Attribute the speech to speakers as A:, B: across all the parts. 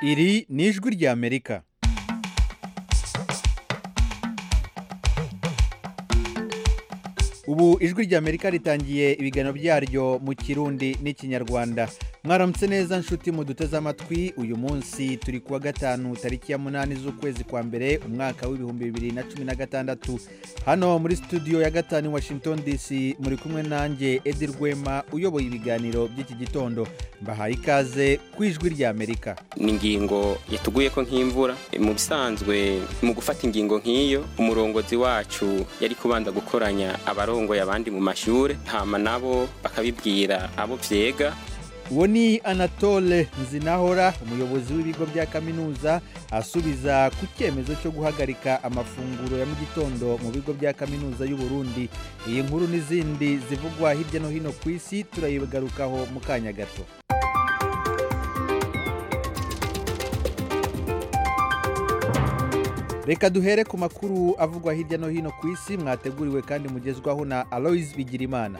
A: Iri ni ijwi ry'Amerika. Ubu ijwi ry'Amerika ritangiye ibiganiro byaryo mu Kirundi n'Ikinyarwanda. Mwaramutse neza nshuti muduteze amatwi. Uyu munsi turi kuwa gatanu tariki ya 8 z'ukwezi kwa mbere umwaka w'ibihumbi 2016. Hano muri studio ya gatanu Washington DC muri kumwe nanjye Edi Rwema uyoboye ibiganiro by'iki gitondo. Mbahaye ikaze ku ijwi ry'Amerika.
B: Ningingo yatuguye ko nk'imvura mu bisanzwe mu gufata ingingo nk'iyo umurongozi wacu yari kubanza gukoranya abarongo yabandi mu mashure hama nabo bakabibwira abo vyega.
A: Uwo ni Anatole Nzinahora umuyobozi w'ibigo bya kaminuza asubiza ku cyemezo cyo guhagarika amafunguro ya mu gitondo mu bigo bya kaminuza y'u Burundi. Iyi nkuru n'izindi zivugwa hirya no hino ku isi turayigarukaho mu kanya gato. Reka duhere ku makuru avugwa hirya no hino ku isi mwateguriwe kandi mugezwaho na Aloys Bigirimana.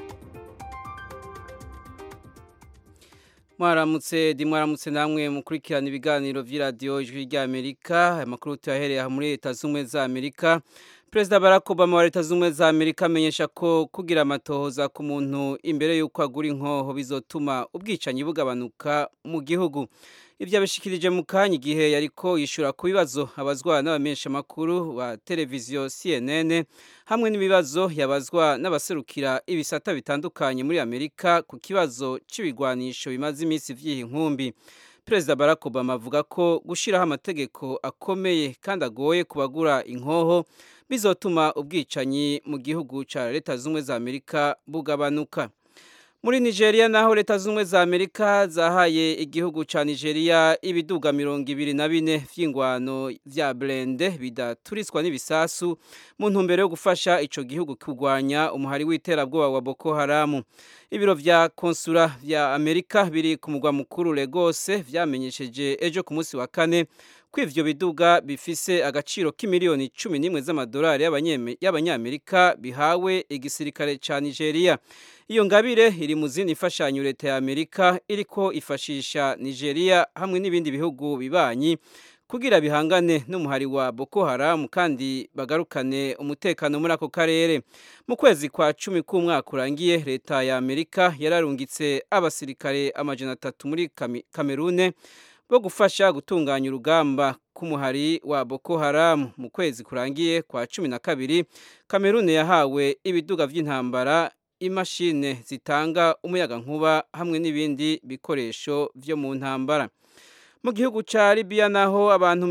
C: Mwaramutse namwe mukurikirana ibiganiro vy'iradio ijwi ry'Amerika. Amakuru tuyahereye muri Leta Zunze za Amerika. President Barack Obama wa Leta Zunze za Amerika amenyesha ko kugira amatohoza ku muntu imbere yuko agura inkoho bizotuma ubwicanyi bugabanuka mu gihugu. Ivyo abishikirije mu kanya igihe yariko yishura ku bibazo abazwa n'abamenyesha makuru ba televiziyo CNN hamwe n'ibibazo yabazwa n'abaserukira ibisata bitandukanye muri Amerika ku kibazo c'ibigwanisho bimaze imisi vy'inkumbi. President Barack Obama avuga ko gushiraho amategeko akomeye kandi agoye kubagura inkoho bizotuma ubwicanyi mu gihugu ca Leta Zunze za Amerika bugabanuka. Muri Nigeria naho Leta Zunze za Amerika zahaye igihugu ca Nigeria ibiduga 24 vy'ingwano vya blende bidaturiswa n'ibisasu mu ntumbero yo gufasha ico gihugu kugwanya umuhari w'iterabwoba wa Boko Haram. Ibiro vya konsula vya Amerika biri ku mugwa mukuru Lagos vyamenyesheje ejo ku munsi wa kane ko ivyo biduga bifise agaciro k'imiliyoni 11 z'amadolari y'abanyamerika bihawe igisirikare ca Nigeria. Iyo ngabire iri mu zindi mfashanyo Leta ya Amerika iriko ifashisha Nigeria hamwe n'ibindi bihugu bibanyi kugira bihangane n'umuhari wa Boko Haram kandi bagarukane umutekano muri ako karere. Mu kwezi kwa 10 k'umwaka urangiye Leta ya Amerika yararungitse abasirikare 300 muri Cameroon bo gufasha gutunganya urugamba k'umuhari wa Boko Haram. Mu kwezi kurangiye kwa 12 Cameroon yahawe ibiduga vy'intambara, imashine zitanga umuyaga nkuba hamwe n'ibindi bikoresho vyo mu ntambara. Mu gihugu ca Libya naho abantu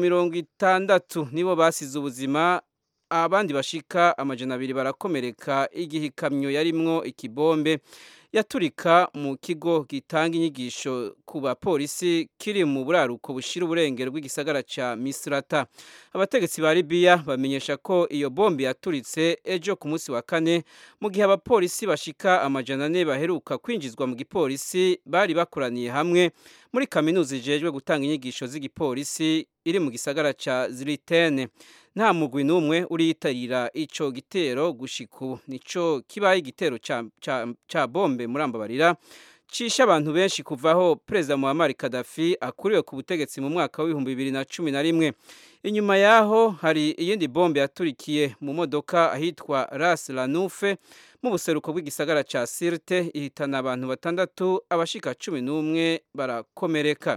C: 60 nibo basize ubuzima, abandi bashika 200 barakomereka igihe ikamyo yarimwo ikibombe yaturika mu kigo gitanga inyigisho ku bapolisi kiri mu buraruko bushira uburengero bw'igisagara ca Misrata. Abategetsi ba Libya bamenyesha ko iyo bombe yaturitse ejo ku munsi wa kane mu gihe abapolisi bashika 400 baheruka kwinjizwa mu gipolisi bari bakoraniye hamwe muri kaminuza ijejwe gutanga inyigisho z'igipolisi iri mu gisagara ca Zritene. Nta mugwi numwe uriyitarira ico gitero gushiku nico kibaye igitero ca bombe murambabarira cisha abantu benshi kuvaho President Muammar Gaddafi akuriwe ku butegetsi mu mwaka wa 2011. Inyuma yaho hari iyindi bombe yaturikiye mu modoka ahitwa Ras Lanoufe mu buseruko bw'igisagara ca Sirte ihitana abantu 6, abashika 11 barakomereka.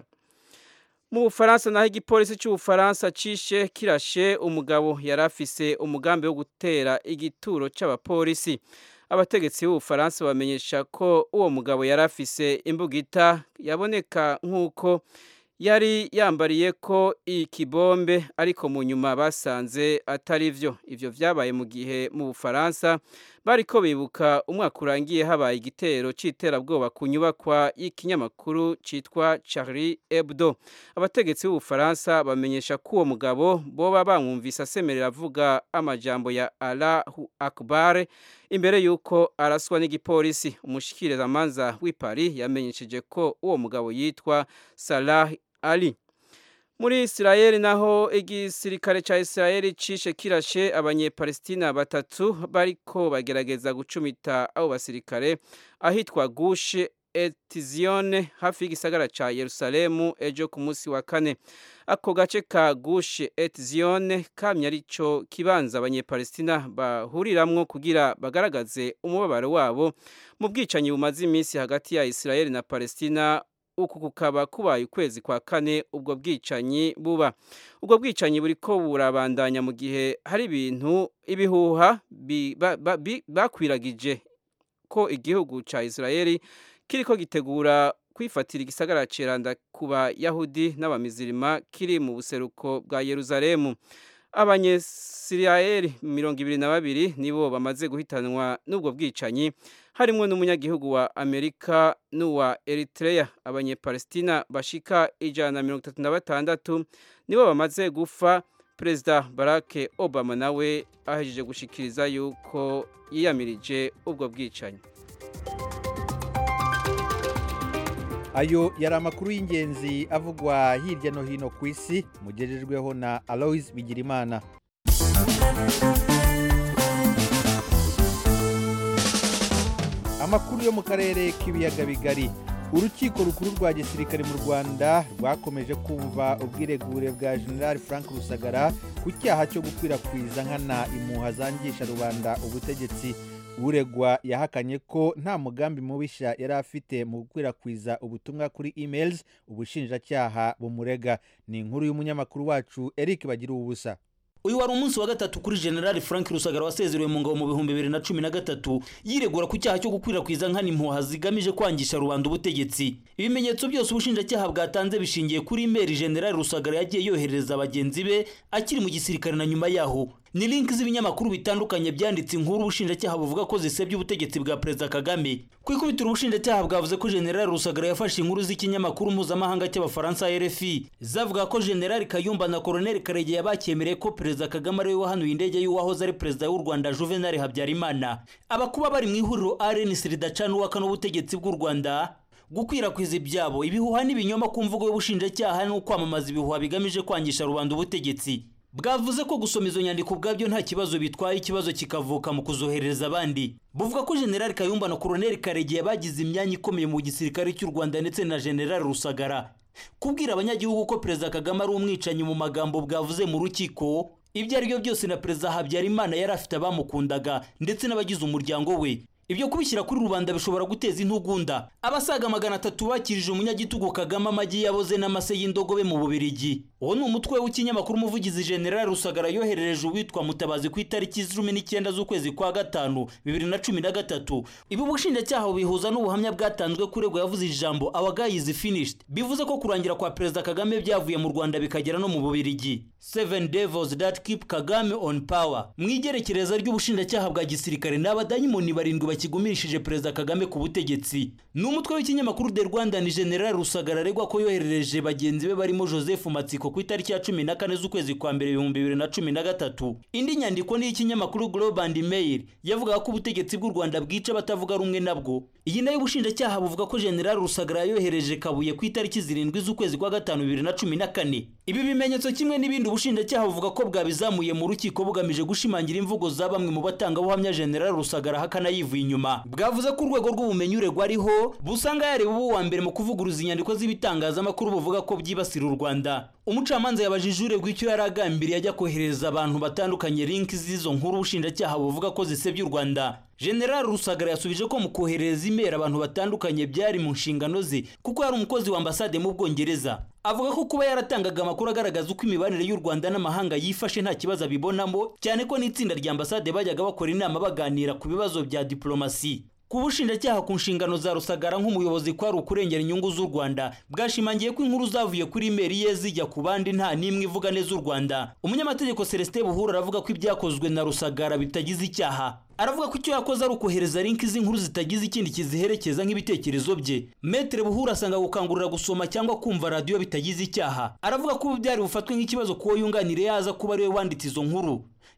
C: Mu Bufaransa naho igipolisi cy'Ubufaransa cishe kirashe umugabo yarafise umugambi wo gutera igituro c'abapolisi. Abategetsi b'Ubufaransa bamenyesha ko uwo mugabo yarafise imbugita yaboneka nk'uko yari yambariye ko ikibombe ariko mu nyuma basanze atari vyo. Ivyo vyabaye mu gihe mu Bufaransa bariko bibuka umwaka urangiye habaye igitero c'iterabwoba ku nyubakwa y'ikinyamakuru citwa Charlie Hebdo. Abategetsi b'Ubufaransa bamenyesha ko uwo mugabo boba bamwumvise asemerera avuga amajambo ya Allahu Akbar imbere yuko araswa n'igipolisi. Umushikirizamanza w'i Paris yamenyesheje ko uwo mugabo yitwa Salah Ali. Muri Israel naho igisirikare ca Israel cishe kirashe abanyepalestina 3 bariko bagerageza gucumita abo basirikare ahitwa Gush Etzion hafi y'igisagara ca Yerusalemu ejo ku munsi wa kane. Ako gace ka Gush Etzion kamye arico kibanza abanyepalestina bahuriramwo kugira bagaragaze umubabaro wabo mu bwicanyi bumaze iminsi hagati ya Israel na Palestina. Uku kukaba kubaye ukwezi kwa kane ubwo bwicanyi buba. Ubwo bwicanyi buriko burabandanya mu gihe hari ibintu ibihuha bakwiragije ko igihugu ca Israel kiriko gitegura kwifatira igisagara ceranda kuba Yahudi n'abamizirima kiri mu buseruko bwa Yerusalemu. Abanyesirayeli 22 nibo bamaze guhitanwa n'ubwo bwicanyi, harimwo n'umunyagihugu wa Amerika n'uwa Eritrea. Abanyepalestina bashika 136 nibo bamaze gufa. Perezida Barack Obama nawe ahejeje gushikiriza yuko yiyamirije ubwo bwicanyi.
A: Ayo yari amakuru y'ingenzi avugwa hirya no hino ku isi, mugejejweho na Alois Bigirimana. Amakuru yo mu karere k'ibiyaga bigari. Urukiko rukuru rwa gisirikare mu Rwanda rwakomeje kumva ubwiregure bwa General Frank Rusagara ku cyaha cyo gukwirakwiza nkana impuha zangisha rubanda ubutegetsi. Uregwa yahakanye ko nta mugambi mubisha yari afite mu gukwirakwiza ubutumwa kuri emails ubushinjacyaha bumurega. Ni inkuru y'umunyamakuru wacu Eric Bagira ubusa.
D: Uyu wari umunsi wa gatatu kuri General Frank Rusagara wasezerewe mu ngabo mu 2013 yiregura ku cyaha cyo gukwirakwiza nkana impuha zigamije kwangisha rubanda ubutegetsi. Ibimenyetso byose ubushinjacyaha bwatanze bishingiye kuri email General Rusagara yagiye yohereza abagenzi be akiri mu gisirikare na nyuma yaho. Ni link z'ibinyamakuru bitandukanye byanditse inkuru ubushinjacyaha buvuga ko zisebye ubutegetsi bwa Perezida Kagame. Kwikubitira ubushinjacyaha bwavuze ko General Rusagara yafashe inkuru z'ikinyamakuru mpuzamahanga cy'abafaransa RFI zavuga ko General Kayumba na Colonel Karegeya bakyemereye ko Perezida Kagame ari we wahanuye indege y'uwahoze ari Perezida w'u Rwanda Juvenal Habyarimana. Abakuba bari mu ihuriro RNC ridacana uwakana ubutegetsi bw'u Rwanda gukwirakwiza ibyabo ibihuha n'ibinyoma ku mvugo y'ubushinjacyaha no kwamamaza ibihuha bigamije kwangisha rubanda ubutegetsi. Bwavuze ko gusoma izo nyandiko ubwabyo nta kibazo bitwaye, ikibazo kikavuka mu kuzohereza abandi. Buvuga ko General Kayumba na Colonel Karegeya bagize imyanya ikomeye mu gisirikare cy'u Rwanda ndetse na General Rusagara. Kubwira abanyagihugu ko Perezida Kagame ari umwicanyi mu magambo bwavuze mu rukiko, ibyo ari byo byose na Perezida Habyarimana yari afite abamukundaga ndetse n'abagize umuryango we. Ibyo kubishyira kuri rubanda bishobora guteza intugunda. Abasaga 300 bakirije umunyagitugu Kagame amagi yaboze n'amase y'indogobe mu Bubiligi. Uwo ni umutwe w'ikinyamakuru umuvugizi General Rusagara yoherereje uwitwa Mutabazi ku itariki 19 z'ukwezi kwa gatanu 2013. Ibi ubushinjacyaha bihuza n'ubuhamya bwatanzwe kuregwa yavuze ijambo our guy is finished, bivuze ko kurangira kwa Perezida Kagame byavuye mu Rwanda bikagera no mu Bubiligi. 7 devils that keep Kagame on power. Mwigerekereza ry'ubushinjacyaha bwa gisirikare n'abadayimoni barindwi bakigumishije Perezida Kagame ku butegetsi. N'umutwe w'ikinyamakuru The Rwanda ni General Rusagara aregwa ko yoherereje bagenzi be barimo Joseph Matsiko ku itariki ya 14 z'ukwezi kwa mbere 2013. Indi nyandiko ni ikinyamakuru Global and Mail yavuga ko ubutegetsi bw'u Rwanda bwica batavuga rumwe nabwo. Iyi nayo ubushinjacyaha buvuga ko General Rusagara yohereje Kabuye ku itariki 7 z'ukwezi kwa gatanu 2014. Ibi bimenyetso kimwe n'ibindi ubushinjacyaha buvuga ko bwabizamuye mu rukiko bugamije gushimangira imvugo za bamwe mu batanga buhamya General Rusagara hakana yivuye inyuma. Bwavuze ko urwego rw'ubumenyi uregwa ariho busanga yareba ubu wa mbere mu kuvuguruza inyandiko z'ibitangazamakuru buvuga ko byibasira u Rwanda. Umucamanza yabajije uregwa icyo yaragambiriye ajya kohereza abantu batandukanye link z'izo nkuru ubushinjacyaha buvuga ko zisebye u Rwanda. General Rusagara yasubije ko mu kohereza imera abantu batandukanye byari mu nshingano ze kuko yari umukozi wa ambasade mu Bwongereza. Avuga ko kuba yaratangaga amakuru agaragaza uko imibanire y'u Rwanda n'amahanga yifashe nta kibazo abibonamo, cyane ko n'itsinda rya ambasade bajyaga bakora inama baganira ku bibazo bya diplomasi. Kubushinjacyaha ku nshingano za Rusagara nk'umuyobozi kwari ukurengera inyungu z'u Rwanda, bwashimangiye ko inkuru zavuye kuri email ye zijya ku bandi nta nimwe ivuga neza u Rwanda. Umunyamategeko Celestin Buhura aravuga ko ibyakozwe na Rusagara bitagize icyaha. Aravuga ko icyo yakoze ari ukohereza link z'inkuru zitagize ikindi kiziherekeza nk'ibitekerezo bye. Maître Buhura asanga gukangurira gusoma cyangwa kumva radio bitagize icyaha. Aravuga ko byari bufatwe nk'ikibazo ko yunganire yaza kuba ari we wanditse izo nkuru.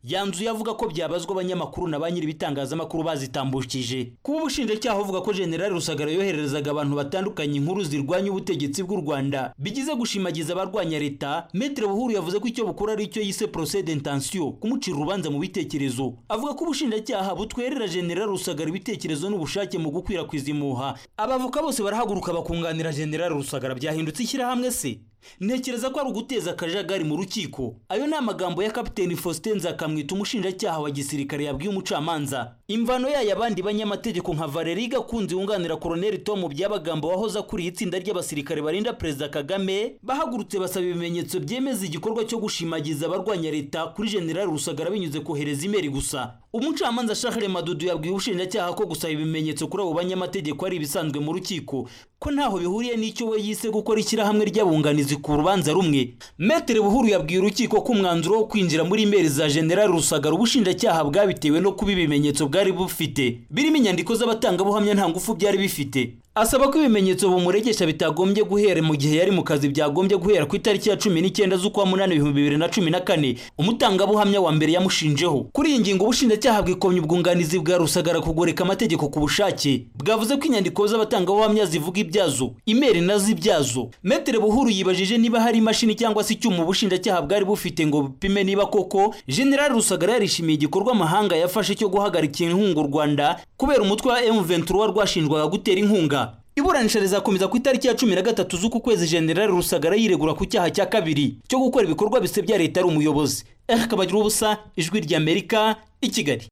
D: yanzuye avuga ko byabazwa abanyamakuru na ba nyiri ibitangazamakuru bazitambukije. Kuba ubushinjacyaha buvuga ko General Rusagara yohererezaga abantu batandukanye inkuru zirwanya ubutegetsi bw'u Rwanda bigize gushimagiza abarwanya leta, Maître Buhuru yavuze ko icyo bukora ari icyo yise procès d'intention, kumucira urubanza mu bitekerezo. Avuga ko ubushinjacyaha butwerera General Rusagara ibitekerezo n'ubushake mu gukwirakwiza impuha. Abavoka bose barahaguruka bakunganira General Rusagara. Byahindutse ishyirahamwe se? Ntekereza ko ari uguteza akajagari mu rukiko. Ayo ni amagambo ya Kapiteni Faustin Nzakamwita, umushinjacyaha wa gisirikare, yabwiye umucamanza. Imvano yayo abandi banyamategeko nka Valerie Gakunzi wunganira Colonel Tom Byabagamba wahoza kuri itsinda ry'abasirikare barinda Perezida Kagame bahagurutse basaba ibimenyetso byemeza igikorwa cyo gushimagiza abarwanya leta kuri General Rusagara binyuze kohereza imeri gusa. Umucamanza Charles Madudu yabwiye ubushinjacyaha ko gusaba ibimenyetso kuri abo banyamategeko ari ibisanzwe mu rukiko, ko ntaho bihuriye n'icyo we yise gukora ishyirahamwe ry'abunganizi ku rubanza rumwe. Maître Buhuru yabwiye urukiko ko umwanzuro wo kwinjira muri imeri za General Rusagara ubushinjacyaha bwabitewe no kuba ibimenyetso bwari bufite birimo inyandiko z'abatangabuhamya nta ngufu byari bifite. Asaba ko ibimenyetso bumuregesha bitagombye guhera mu gihe yari mu kazi, byagombye guhera ku itariki ya 19 z'ukwa munani 2014 umutangabuhamya wa mbere yamushinjeho. Kuri iyi ngingo ubushinjacyaha bwikomye ubwunganizi bwa Rusagara kugoreka amategeko ku bushake. Bwavuze ko inyandiko z'abatangabuhamya zivuga ibyazo, imeri nazo ibyazo. Maître Buhuru yibajije niba hari imashini cyangwa se icyuma ubushinjacyaha bwari bufite ngo bupime niba koko General Rusagara yarishimiye igikorwa amahanga yafashe cyo guhagarika inkunga u Rwanda kubera umutwe wa M23 rwashinjwaga gutera inkunga. Iburanisha rizakomeza ku itariki ya 13 z'uku kwezi. General Rusagara yiregura ku cyaha cya kabiri cyo gukora ibikorwa bisebya leta ari umuyobozi. Kabagira ubusa, Ijwi ry'Amerika, i Kigali.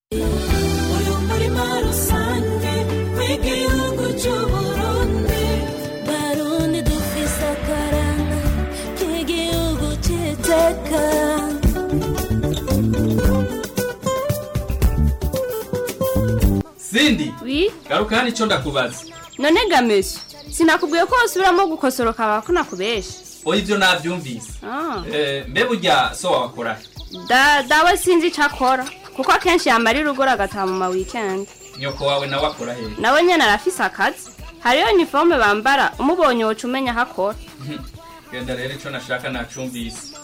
E: Cindy,
F: oui,
E: garuka hano icyo ndakubaza.
F: None Gameshi, sinakubwiye ko usubiramo gukosoroka bakuna kubesha.
E: Oya ibyo navyumvise. Mbe burya so wakora.
F: Dawe sinzi cakora, kuko akenshi yamarira ugora agataha mu ma weekend.
E: Nyoko wawe nawe akora he?
F: Nawe nyene arafise akazi. Hariyo uniforme bambara, umubonye woca umenya hakora.
E: Genda rero icyo nashaka nacumvise.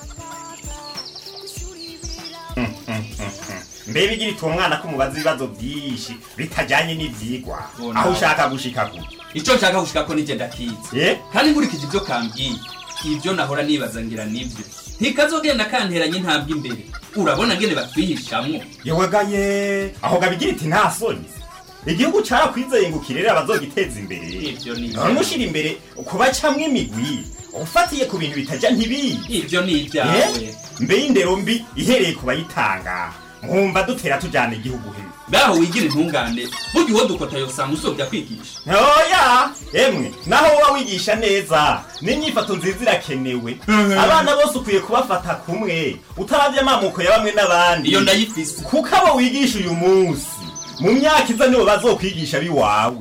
G: Mbe bigira umwana ko mubaza ibibazo byinshi bitajyanye n'ivyigwa. Aho ushaka gushika ku.
E: Icyo nshaka gushika ko nije ndakizi. Kandi nkurikije ibyo kambwiye. Ibyo nahora nibaza ngira nibyo. Ntikazogenda kanteranye ntabwo imbere. Urabona ngene batwihishamwo.
G: Yewegaye aho gabigira iti nta soni. Igihugu carakwizeye ngo kirere abazogiteza imbere.
E: Ibyo ni.
G: None mushira imbere kubacamwe imigwi. Ufatiye ku bintu bitajya ntibi.
E: Ibyo ni ibyawe.
G: Mbe indero mbi ihereye kubayitanga. Mwumva dutera tujyana igihugu he.
E: Baho wigira intungane. Burya uwo dukota yosanga usobya kwigisha.
G: Oya, emwe naho wowe wigisha neza. N'inyifato nziza irakenewe. Abana bose ukwiye kubafata kumwe. Utaravye amamuko ya bamwe n'abandi.
E: Iyo ndayifise.
G: Kuko abo wigisha uyu munsi mu myaka iza nibo bazokwigisha biwawe.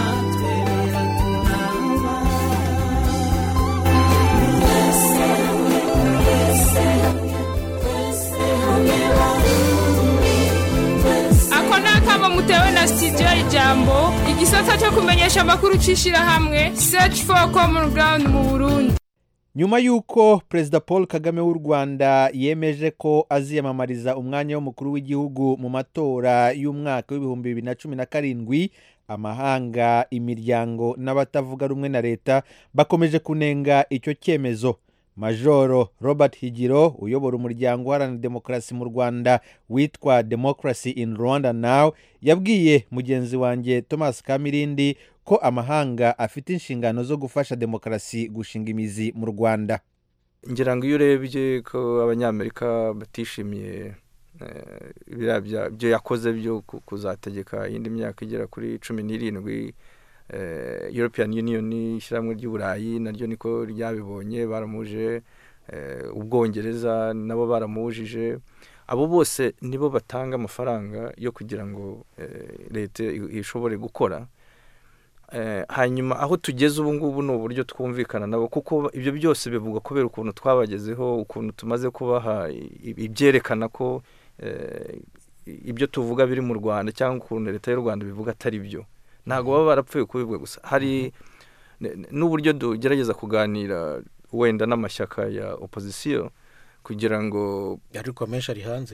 H: Mutewe na studio Ijambo, igisata cyo kumenyesha amakuru cishira hamwe Search for Common Ground mu Burundi.
A: Nyuma yuko Perezida Paul Kagame w'u Rwanda yemeje ko aziyamamariza umwanya w'umukuru w'igihugu mu matora y'umwaka w'ibihumbi 2017, amahanga, imiryango n'abatavuga rumwe na leta bakomeje kunenga icyo cyemezo. Majoro Robert Higiro uyobora umuryango uharanira demokarasi mu Rwanda witwa Democracy in Rwanda Now yabwiye mugenzi wanjye Thomas Kamirindi ko amahanga afite inshingano zo gufasha demokarasi gushinga imizi mu Rwanda.
I: Ngira ngo iyo urebye ko abanyamerika batishimiye byo yakoze byo kuzategeka indi myaka igera kuri 17, European Union ishyirahamwe ry'Uburayi naryo niko ryabibonye, baramuje Ubwongereza nabo baramujije. Abo bose nibo batanga amafaranga yo kugira ngo leta ishobore gukora. Hanyuma aho tugeze ubu ngubu no buryo twumvikana nabo, kuko ibyo byose bivuga kubera ukuntu twabagezeho, ukuntu tumaze kubaha ibyerekana ko ibyo tuvuga biri mu Rwanda cyangwa ukuntu leta y'u Rwanda bivuga atari byo. Ntago baba barapfuye kubibwe gusa, hari n'uburyo dugerageza kuganira wenda n'amashyaka ya opposition kugira ngo
J: ariko menshi ari hanze.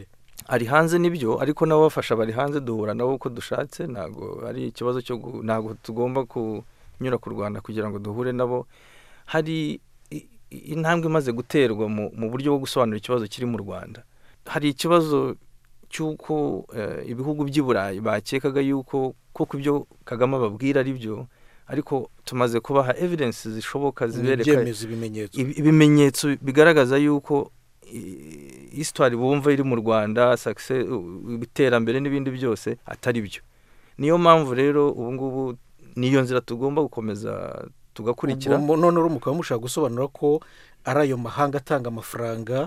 I: ari hanze nibyo ariko nabo bafasha bari hanze duhura nabo uko dushatse ntago ari ikibazo cyo ntago tugomba kunyura ku Rwanda kugira ngo duhure nabo hari intambwe imaze guterwa mu buryo bwo gusobanura ikibazo kiri mu Rwanda hari ikibazo cyuko ibihugu by'i Burayi bakekaga yuko koko ibyo Kagame babwira ari byo ariko tumaze kubaha evidence zishoboka zibereka ibimenyetso bigaragaza yuko histoire bumva iri mu Rwanda success ibiterambere n'ibindi byose atari byo niyo mpamvu rero ubu ngubu niyo nzira tugomba gukomeza tugakurikira
J: none mukaba mushaka gusobanura ko ari ayo mahanga atanga amafaranga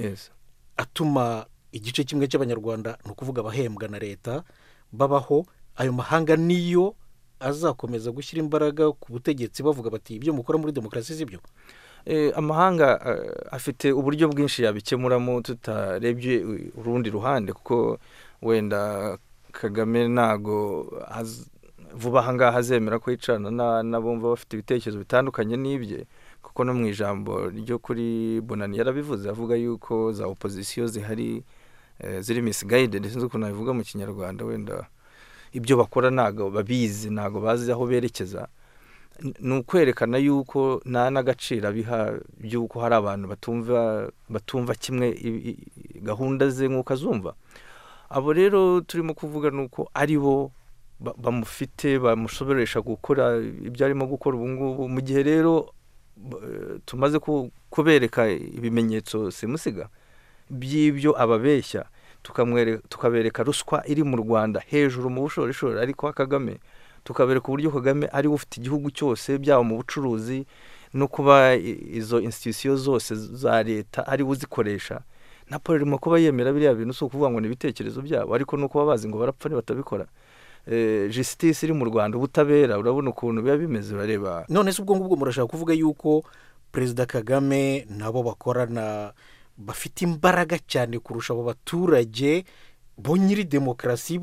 J: atuma igice kimwe cy'abanyarwanda no kuvuga abahembwa na leta babaho ayo mahanga niyo azakomeza gushyira imbaraga ku butegetsi bavuga bati ibyo mukora muri demokarasi z'ibyo
I: amahanga afite uburyo bwinshi yabikemuramo tutarebye urundi ruhande kuko wenda Kagame nago vuba ahangaha azemera ko yicarana n'abumva bafite ibitekerezo bitandukanye n'ibye kuko no mu ijambo ryo kuri Bonani yarabivuze avuga yuko za opposition zihari ziri misguided sinzi ukuntu nabivuga mu Kinyarwanda wenda ibyo bakora nago babizi nago bazi aho berekeza nukwerekana yuko n'agaciro biha byuko hari abantu batumva kimwe gahunda ze nk'uko azumva abo rero turimo kuvuga nuko ari bo bamufite bamushoboresha gukora ibyo arimo gukora ubu ngubu mu gihe rero tumaze kubereka ibimenyetso simusiga by'ibyo ababeshya tukabereka ruswa iri mu Rwanda hejuru mu bushorishori ariko Kagame tukabereka uburyo Kagame ari ufite igihugu cyose byaba mu bucuruzi no kuba izo institution zose za leta ari uzikoresha na polimo kuba yemera biriya bintu so kuvuga ngo ni ibitekerezo byabo ariko no kuba bazi ngo barapfa batabikora justice iri mu Rwanda ubutabera urabona ukuntu biba bimeze urareba
J: none se ubwo ngubwo murashaka kuvuga yuko Perezida Kagame nabo bakorana bafite imbaraga cyane kurusha abo baturage bo nyiri demokarasi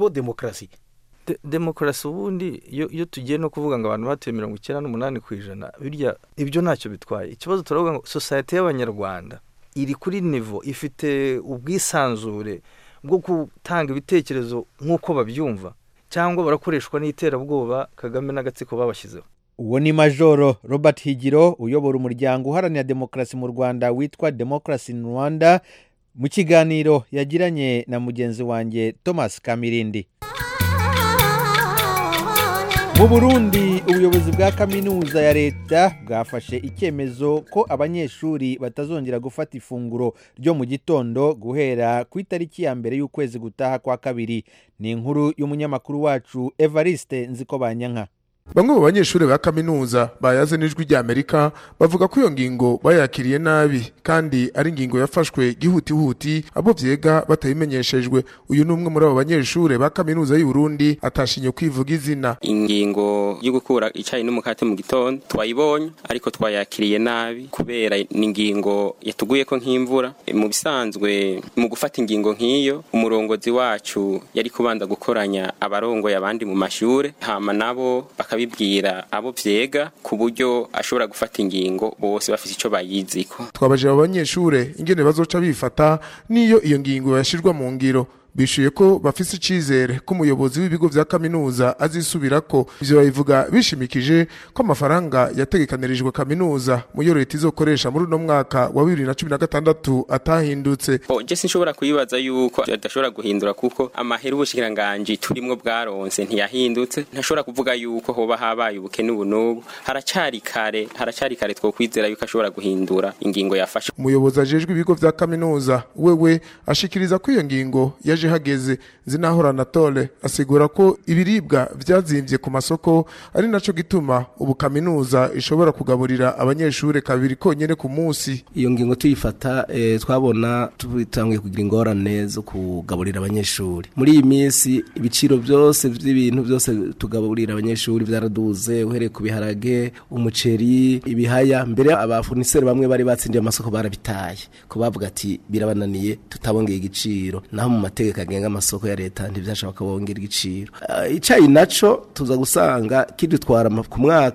J: demokarasi ubundi iyo tugiye no kuvuga ngo abantu batuye 98% birya ibyo ntacyo bitwaye ikibazo turavuga ngo society y'abanyarwanda iri kuri niveau ifite ubwisanzure bwo gutanga ibitekerezo nk'uko babyumva cyangwa barakoreshwa n'iterabwoba Kagame n'agatsiko babashyizeho
A: uwo ni Majoro Robert Higiro uyobora umuryango uharanira demokarasi mu Rwanda witwa Democracy in Rwanda mu kiganiro yagiranye na mugenzi wanjye Thomas Kamirindi. Mu Burundi ubuyobozi bwa kaminuza ya leta bwafashe icyemezo ko abanyeshuri batazongera gufata ifunguro ryo mu gitondo guhera ku itariki ya mbere y'ukwezi gutaha kwa kabiri. Ni inkuru y'umunyamakuru wacu Evariste Nzikobanyanka.
K: Bamwe mu banyeshuri ba kaminuza bayaze n'ijwi rya Amerika bavuga ko iyo ngingo bayakiriye nabi kandi ari ingingo yafashwe gihutihuti abo vyega batayimenyeshejwe. Uyu numwe muri abo banyeshuri ba kaminuza y'u Burundi atashinye kwivuga izina.
B: Ingingo yo gukura icayi n'umukate mu gitondo twayibonye ariko twayakiriye nabi kubera n'ingingo yatuguye ko nk'imvura. Mu bisanzwe mu gufata ingingo nk'iyo umurongozi wacu yari kubanda gukoranya abarongo y'abandi mu mashure hama nabo bakabibwira abo vyega ku buryo ashobora gufata ingingo bose bafite ico bayiziko.
K: Twabaje abanyeshure ingene bazoca bifata niyo iyo ngingo yashirwa mu ngiro. Bishuye ko bafise icizere ko umuyobozi w'ibigo vya kaminuza azisubirako. Ivyo bayivuga bishimikije ko amafaranga yategekanirijwe kaminuza mu yo leta izokoresha muri no mwaka wa 2016 atahindutse.
B: Je sinshobora kuyibaza yuko adashobora guhindura kuko amahera ubushikiranganje turimwo bwaronse ntiyahindutse. Ntashobora kuvuga yuko hoba habaye ubukene ubunubu. Haracari kare twokwizera yuko ashobora guhindura ingingo yafashe.
K: Umuyobozi ajejwe ibigo vya kaminuza wewe ashikiriza ko iyo ngingo hageze. Zinahora Anatole asigura ko ibiribwa vyazimvye ku masoko ari naco gituma ubu kaminuza ishobora kugaburira abanyeshure kabiri konyene ku munsi.
L: Iyo ngingo tuyifata twabona tubitangiye kugira ingorane zo kugaburira abanyeshure. Muri iyi minsi ibiciro byose by'ibintu byose tugaburira abanyeshure byaraduze uhereye ku biharage, umuceri, ibihaya. Mbere abafuniseri bamwe bari batsindiye amasoko barabitaye ko bavuga ati birabananiye tutabongeye igiciro. Naho mu mateka kagenga amasoko ya leta ntivyashaka bongera igiciro. Icayi naco tuza gusanga kidutwara ku mwaka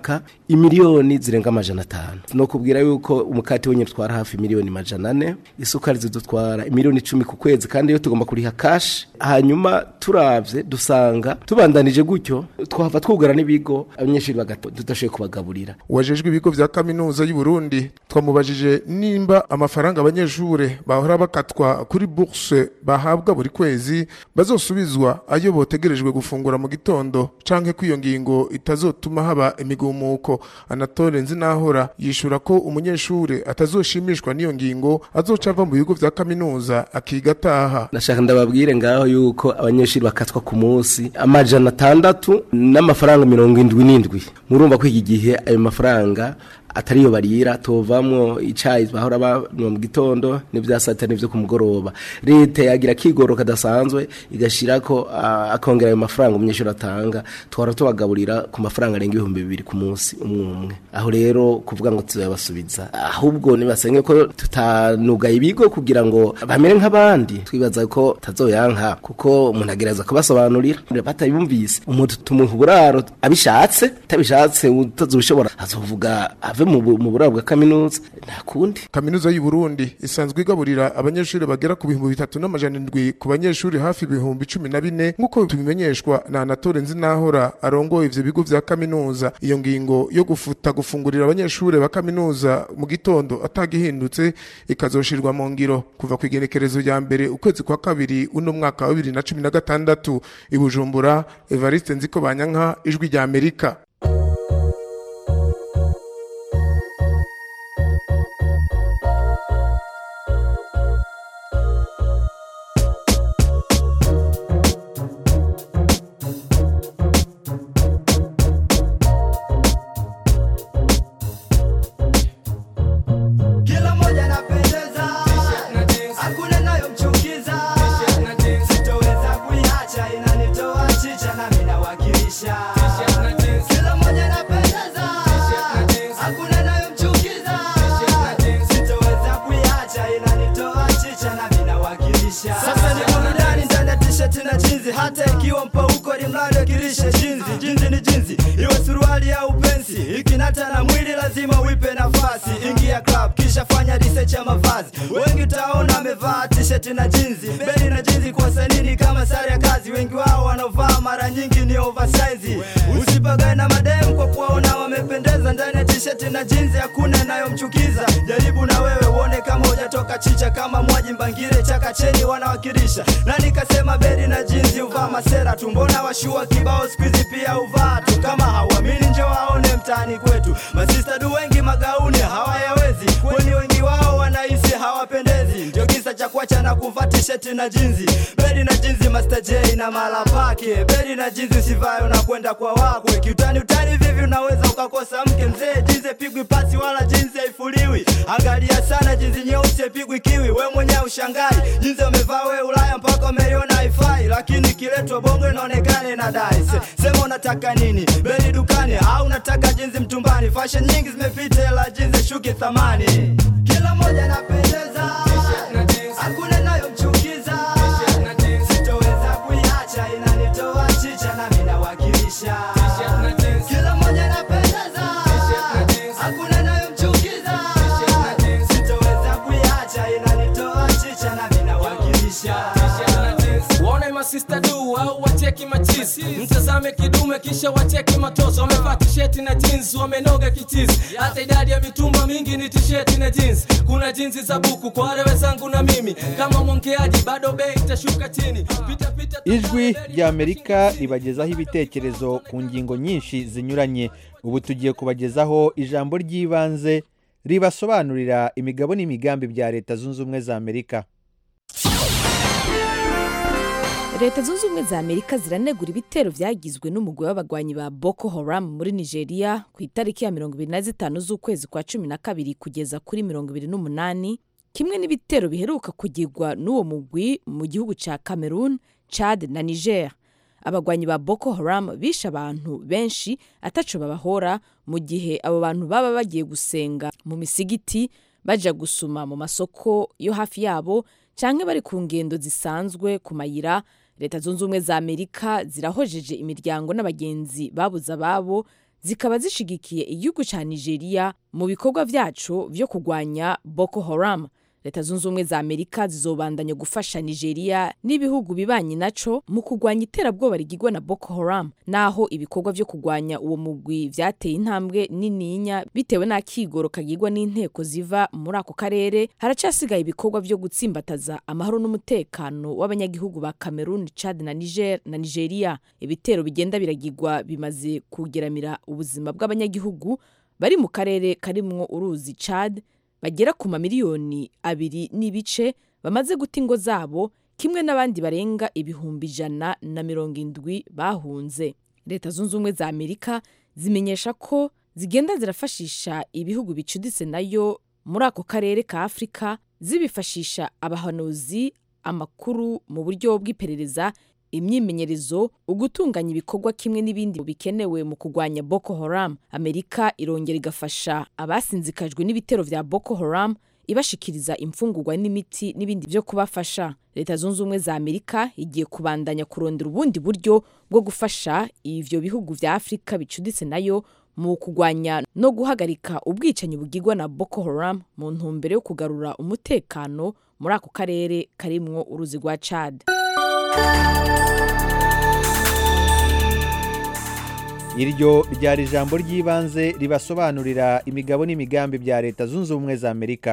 L: imiliyoni zirenga 500 no kubwira yuko umukati wenye twara hafi miliyoni 400 isukari zidutwara miliyoni 10 ku kwezi kandi iyo tugomba kuriha cash hanyuma turavye dusanga tubandanije gutyo twava twugara n'ibigo abanyeshuri tudashoboye kubagaburira.
K: Wajejwe ibigo vya kaminuza y'u Burundi twamubajije nimba amafaranga abanyeshuri bahora bakatwa kuri bourse bahabwa buri kwezi bazosubizwa ayo botegerejwe gufungura mu gitondo canke kwiyo ngingo itazotuma haba imigumuko. Anatole Nzinahora yishura ko umunyeshuri atazoshimishwa n'iyo ngingo azoca ava mu bigo vya kaminuza akigataha.
L: Nashaka ndababwire ngaho yuko abanyeshuri bakatwa ku munsi 600 n'amafaranga 77. Murumva ko iki gihe ayo mafaranga atariyo barira tovamwo icayi bahora banywa mu gitondo n'ivya satani vyo kumugoroba. Leta yagira kigoroka dasanzwe igashirako akongera ayo mafaranga umunyeshuri atanga twara tubagaburira ku mafaranga arenga 2000 ku munsi umwe. Aho rero kuvuga ngo tuzabasubiza ahubwo nibasenge ko tutanuga ibigo kugira ngo bamere nk'abandi twibaza ko tazoyanka kuko umuntu agereza kubasobanurira batayumvise umuntu tumuha uburaro abishatse tabishatse utazobishobora azovuga mu buraro bwa kaminuza nta kundi.
K: Kaminuza y'u Burundi isanzwe igaburira abanyeshuri bagera ku 3700 ku banyeshuri hafi 1014 nkuko tubimenyeshwa na Anatole Nzinahora arongoye ivyo bigo vya kaminuza. Iyo ngingo yo gufungurira abanyeshuri ba kaminuza mu gitondo atagihindutse ikazoshirwa mu ngiro kuva ku igenekerezo ya mbere ukwezi kwa kabiri uno mwaka wa 2016. I Bujumbura, Evariste Nzikobanyanka, Ijwi rya Amerika.
M: Sasa ni burudani ndani ya t-shirt na jinzi, hata ikiwa mpauko limrado kilishe jinzi. Jinzi ni jinzi, iwe suruali au pensi, ikinata na mwili lazima uipe nafasi. Ingia club kisha fanya research ya mavazi, wengi utaona amevaa t-shirt na jinzi. Beli na jinzi kwa sanini kama sare ya kazi, wengi wao wanaovaa mara nyingi ni oversize. Usipagae na madem kwa kuwaona wamependeza ndani ya t-shirt na jinzi, hakuna inayomchukiza. Jaribu na wewe uone kama hujatoka chicha, kama Mwaji Mbangire chaka cheni wanawakilisha. Na nikasema beli na jinzi uvaa masera tu, mbona washua kibao squeeze pia uvaa tu. Kama hawamini njo waone mtaani kwetu, masista du wengi magauni hawayawezi, kwani wengi wao wanahisi hawapendezi. Ndio kisa cha kuacha na kuvaa t-shirt na jinzi. Beli na jinzi Master J na mala pake, beli na jinzi usivae unakwenda kwa wakwe. Kiutani utani vivi unaweza ukakosa mke mzee. Jinzi pigwi pasi wala jinzi haifuliwi, angalia sana jinzi nyeusi pigwi kiwi. We mwenyewe ushangai jinzi umevaa we Ulaya mpaka umeiona haifai, lakini kiletwa bongo inaonekana inadai. Sema unataka nini, beli dukani au unataka jinzi mtumbani? Fashion nyingi zimepita ila jinzi shuki thamani. Kila moja napendeza, hakuna inayomchukiza. Sitoweza kuiacha inanitoa chicha na mimi nawakilisha. Kila moja napendeza, hakuna inayomchukiza. Sitoweza kuiacha inanitoa chicha na mimi nawakilisha.
N: Waone masista du au wacheki machisi, mtazame kidume kisha wacheki matoso. Wamevaa t-shirt na jeans wamenoga kichizi, hata idadi ya mitumba mingi ni t-shirt na jeans. Kuna jinsi za buku kwa wale wenzangu na mimi, kama mwongeaji bado bei itashuka chini.
A: Ijwi rya Amerika ribagezaho ibitekerezo ku ngingo nyinshi zinyuranye. Ubu tugiye kubagezaho ijambo ry'ibanze ribasobanurira imigabo n'imigambi bya Leta Zunze Ubumwe za Amerika.
O: Leta Zunze Ubumwe za Amerika ziranegura ibitero vyagizwe n'umugwi w'abagwanyi ba Boko Haram muri Nigeria ku itariki ya 25 z'ukwezi kwa 12 kugeza kuri 28, kimwe n'ibitero biheruka kugirwa n'uwo mugwi mu gihugu ca Cameroon, Chad na Niger. Abagwanyi ba Boko Haram bishe abantu benshi ataco babahora, mu gihe abo bantu baba bagiye gusenga mu misigiti, baja gusuma mu masoko yo hafi yabo, canke bari ku ngendo zisanzwe ku mayira. Leta Zunze Ubumwe za Amerika zirahojeje imiryango n'abagenzi babuza babo zikaba zishigikiye igihugu ca Nigeria mu bikorwa vyaco vyo kurwanya Boko Haram. Leta zunze ubumwe za Amerika zizobandanya gufasha Nigeria n'ibihugu bibanyi naco mu kurwanya iterabwoba rigirwa na Boko Haram, naho ibikorwa vyo kurwanya uwo mugwi vyateye intambwe nininya bitewe n'akigoro kagirwa n'inteko ziva muri ako karere. Haracasigaye ibikorwa vyo gutsimbataza amahoro n'umutekano w'abanyagihugu ba Cameroon, Chad na Niger na Nigeria. Ibitero bigenda biragirwa bimaze kugeramira ubuzima bw'abanyagihugu bari mu karere karimwo uruzi Chad bagera ku mamiliyoni 2.5 bamaze guta ingo zabo, kimwe n'abandi barenga 170 bahunze. Leta zunze ubumwe za Amerika zimenyesha ko zigenda zirafashisha ibihugu bicuditse nayo muri ako karere ka Afrika, zibifashisha abahanuzi, amakuru mu buryo bw'iperereza, imyimenyerezo, ugutunganya ibikorwa kimwe n'ibindi bikenewe mu kurwanya Boko Haram. Amerika irongera igafasha abasinzikajwe n'ibitero vya Boko Haram, ibashikiriza imfungurwa n'imiti n'ibindi byo kubafasha. Leta zunze ubumwe za Amerika igiye kubandanya kurondera ubundi buryo bwo gufasha ivyo bihugu vya Afrika bicuditse nayo mu kurwanya no guhagarika ubwicanyi bugirwa na Boko Haram mu ntumbero yo kugarura umutekano muri ako karere karimwo uruzi rwa Chad.
A: Iryo ryari ijambo ry'ibanze ribasobanurira imigabo n'imigambi bya Leta zunze ubumwe za Amerika.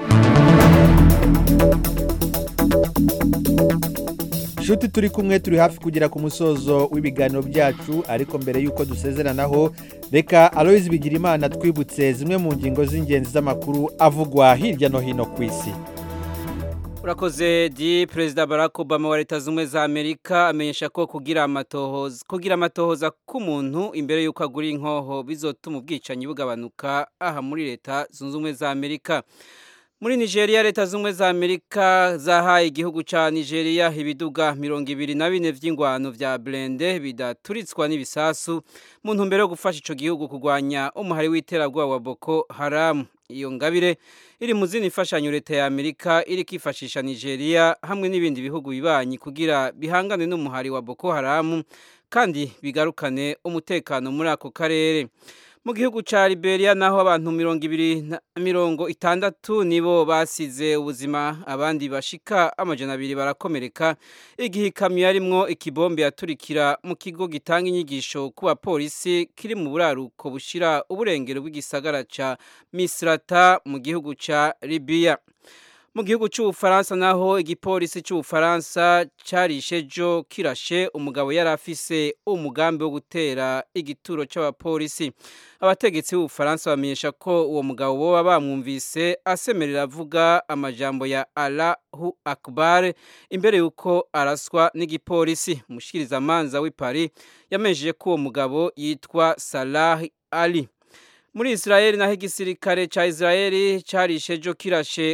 A: Shuti turi kumwe, turi hafi kugera ku musozo w'ibiganiro byacu, ariko mbere yuko dusezeranaho reka Aloys Bigirimana twibutse zimwe mu ngingo z'ingenzi z'amakuru avugwa hirya no hino ku isi.
C: Urakoze di Perezida Barack Obama wa Leta zunze ubumwe za Amerika amenyesha ko kugira amatohoza k'umuntu imbere y'uko agura inkoho bizotuma ubwicanyi bugabanuka aha muri Leta zunze ubumwe za Amerika. Muri Nigeria, Leta zunze ubumwe za Amerika zahaye igihugu ca Nigeria ibiduga 24 vy'ingwano vya blende bidaturitswa n'ibisasu mu ntumbero yo gufasha ico gihugu kurwanya umuhari w'iterabwoba wa Boko Haram. Iyo ngabire iri mu zindi mfashanyo Leta ya Amerika iri kwifashisha Nigeria hamwe n'ibindi bihugu bibanyi kugira bihangane n'umuhari wa Boko Haram kandi bigarukane umutekano muri ako karere. Mu gihugu ca Liberia naho abantu 260 nibo basize ubuzima, abandi bashika 200 barakomereka igihe ikamyo yarimwo ikibombe yaturikira mu kigo gitanga inyigisho ku bapolisi kiri mu buraruko bushira uburengero bw'igisagara ca Misrata mu gihugu ca Libya. Mu gihugu c'Ubufaransa naho igipolisi c'Ubufaransa carishejo kirashe umugabo yari afise umugambi wo gutera igituro c'abapolisi. Abategetsi b'Ubufaransa bamenyesha ko uwo mugabo boba bamwumvise asemerera avuga amajambo ya Allahu Akbar imbere yuko araswa n'igipolisi. Umushikirizamanza w'i Paris yamenyesheje ko uwo mugabo yitwa Salah Ali. Muri Israeli naho igisirikare ca Israeli carishejo kirashe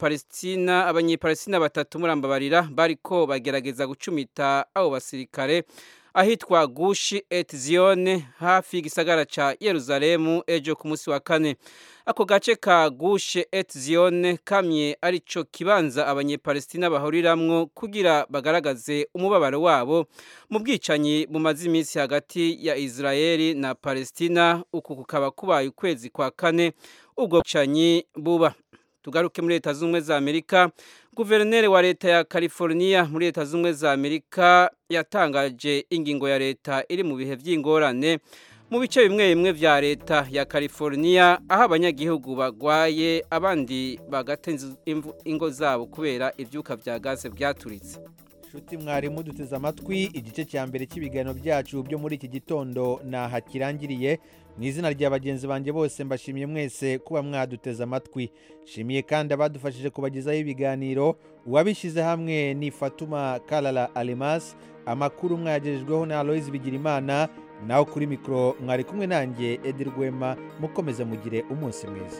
C: abanyepalestina 3 murambabarira bariko bagerageza gucumita abo basirikare ahitwa Gushi Etzion hafi y'igisagara ca Yerusalemu ejo ku munsi wa kane. Ako gace ka Gushi Etzion kamye arico kibanza abanyepalestina bahuriramwo kugira bagaragaze umubabaro wabo mu bwicanyi bumaze iminsi hagati ya Israeli na Palestina. Uku kukaba kubaye ukwezi kwa kane ubwo bwicanyi buba. Tugaruke muri Leta zunze ubumwe za Amerika. Guverineri wa Leta ya California muri Leta zunze ubumwe za Amerika yatangaje ingingo ya leta iri mu bihe vy'ingorane mu bice bimwe bimwe vya Leta ya California, aho abanyagihugu bagwaye abandi bagatenza ingo zabo kubera ivyuka vya gaze vyaturitse.
A: Shuti mwarimu duteze amatwi, igice cya mbere cy'ibiganiro byacu byo muri iki gitondo naha kirangiriye. Mu izina rya bagenzi banjye bose mbashimiye mwese kuba mwaduteze amatwi. Shimiye kandi abadufashije kubagezaho ibiganiro, uwabishyize hamwe ni Fatuma Kalala Alimas, amakuru mwagejejweho na Aloys Bigirimana, naho kuri mikro mwari kumwe nanjye Edi Rwema. Mukomeze mugire umunsi mwiza.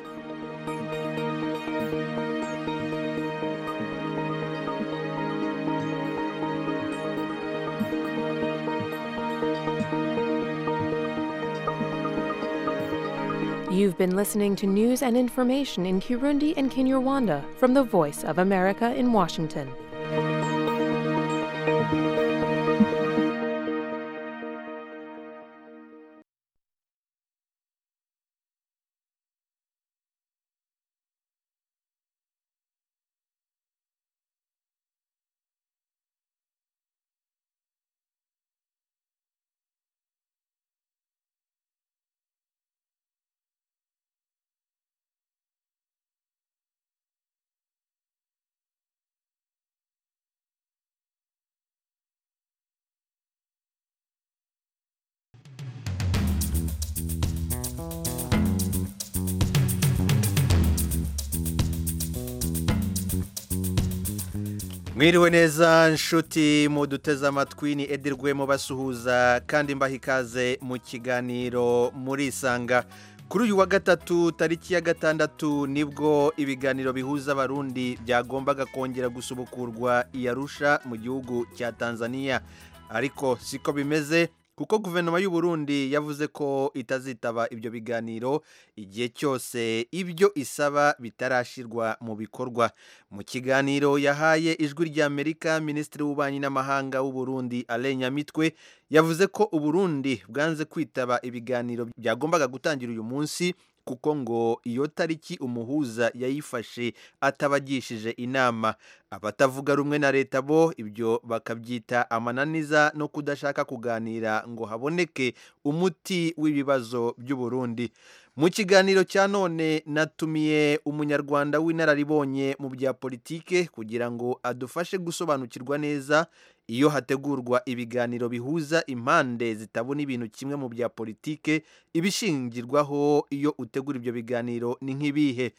P: You've been listening to news and information in Kirundi and Kinyarwanda from the Voice of America in Washington.
A: Mwiriwe neza nshuti muduteze amatwi ni Edirwe mu basuhuza kandi mbaha ikaze mu kiganiro muri Isanga. Kuri uyu wa gatatu tariki ya gatandatu nibwo ibiganiro bihuza abarundi byagombaga kongera gusubukurwa i Arusha mu gihugu cya Tanzania, ariko siko bimeze kuko guverinoma y'u Burundi yavuze ko itazitaba ibyo biganiro igihe cyose ibyo isaba bitarashirwa mu bikorwa. Mu kiganiro yahaye ijwi rya Amerika, Minisitiri w'Ububanyi n'Amahanga w'u Burundi Alain Nyamitwe yavuze ko u Burundi bwanze kwitaba ibiganiro byagombaga gutangira uyu munsi kuko ngo iyo tariki umuhuza yayifashe atabagishije inama. Abatavuga rumwe na leta bo ibyo bakabyita amananiza no kudashaka kuganira ngo haboneke umuti w'ibibazo by'u Burundi. Mu kiganiro cya none natumiye umunyarwanda w'inararibonye mu bya politike kugira ngo adufashe gusobanukirwa neza iyo hategurwa ibiganiro bihuza impande zitabona ibintu kimwe mu bya politike, ibishingirwaho iyo utegura ibyo biganiro ni nk'ibihe.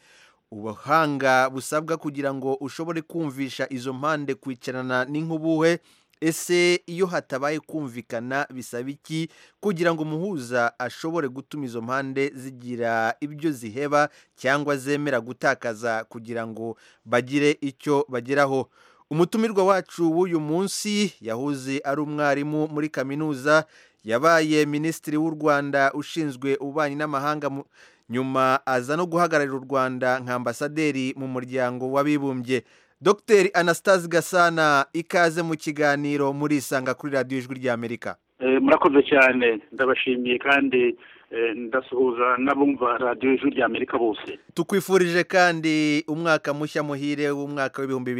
A: Ubuhanga busabwa kugira ngo ushobore kumvisha izo mpande kwicarana ni nk'ubuhe? Ese iyo hatabaye kumvikana bisaba iki kugira ngo umuhuza ashobore gutuma izo mpande zigira ibyo ziheba cyangwa zemera gutakaza kugira ngo bagire icyo bageraho? Umutumirwa wacu w'uyu munsi yahuze ari umwarimu muri kaminuza, yabaye Minisitiri w'u Rwanda ushinzwe ububanyi n'amahanga, nyuma aza no guhagararira u Rwanda nka ambasaderi mu muryango w'abibumbye. Dr Anastase Gasana, ikaze mu kiganiro muri Isanga kuri Radio Ijwi rya Amerika.
Q: Murakoze cyane, ndabashimiye kandi ndasuhuza n'abumva Radio Ijwi rya Amerika bose.
A: Tukwifurije kandi umwaka mushya muhire w'umwaka w'ibihumbi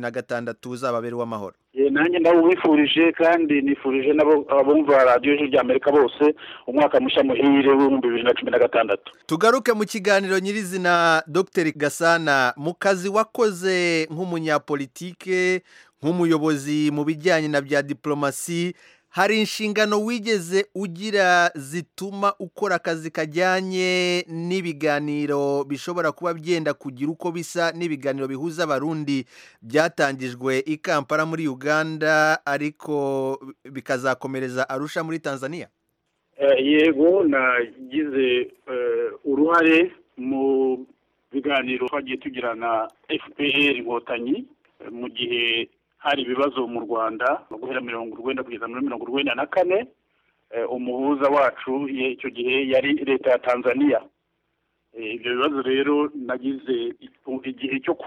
A: 2016 uzababera w'amahoro.
Q: Nanjye ndawubifurije kandi nifurije n'abumva Radio Ijwi rya Amerika bose umwaka mushya muhire w'ibihumbi 2016.
A: Tugaruke mu kiganiro nyirizina. Dr Gasana, mu kazi wakoze nk'umunyapolitike, nk'umuyobozi mu bijyanye na bya diplomasi, hari inshingano wigeze ugira zituma ukora akazi kajyanye n'ibiganiro bishobora kuba byenda kugira uko bisa n'ibiganiro bihuza abarundi byatangijwe i Kampala muri Uganda ariko bikazakomereza Arusha muri Tanzania?
Q: Yego, nagize uruhare mu biganiro twagiye tugirana FPR Inkotanyi mu gihe hari ibibazo mu Rwanda guhera 1990 kugeza muri 1994. Umuhuza wacu icyo gihe yari leta ya Tanzania. Ibyo bibazo rero nagize igihe cyo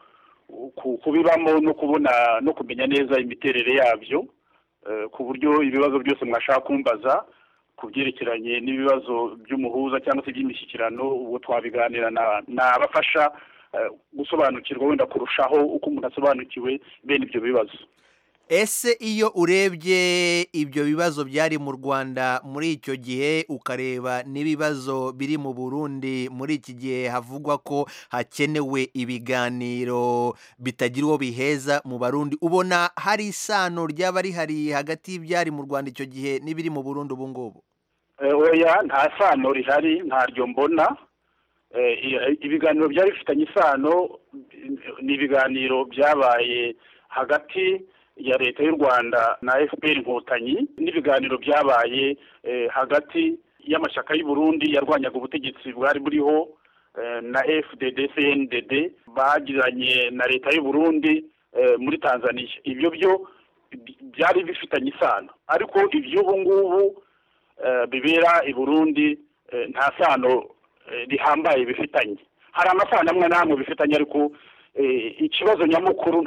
Q: kubibamo no kubona no kumenya neza imiterere yabyo, ku buryo ibibazo byose mwashaka kumbaza kubyerekeranye n'ibibazo by'umuhuza cyangwa se by'imishyikirano uwo twabiganira n'abafasha gusobanukirwa wenda kurushaho uko umuntu asobanukiwe bene ibyo bibazo.
A: Ese iyo urebye ibyo bibazo byari mu Rwanda muri icyo gihe ukareba n'ibibazo biri mu Burundi muri iki gihe havugwa ko hakenewe ibiganiro bitagira uwo biheza mu Barundi, ubona hari isano ryaba rihari hagati y'ibyari mu Rwanda icyo gihe n'ibiri mu Burundi ubu ngubu?
Q: Oya, nta sano rihari, ntaryo mbona. Ibiganiro byari bifitanye isano ni ibiganiro byabaye hagati ya leta y'u Rwanda na FPR Inkotanyi, n'ibiganiro byabaye hagati y'amashyaka y'u Burundi yarwanyaga ubutegetsi bwari buriho na FDD CNDD bagiranye na leta y'u Burundi muri Tanzania. Ibyo byo byari bifitanye isano, ariko iby'ubu ngubu bibera i Burundi nta sano rihambaye bifitanye. Hari amasano amwe n'amwe bifitanye, ariko ikibazo nyamukuru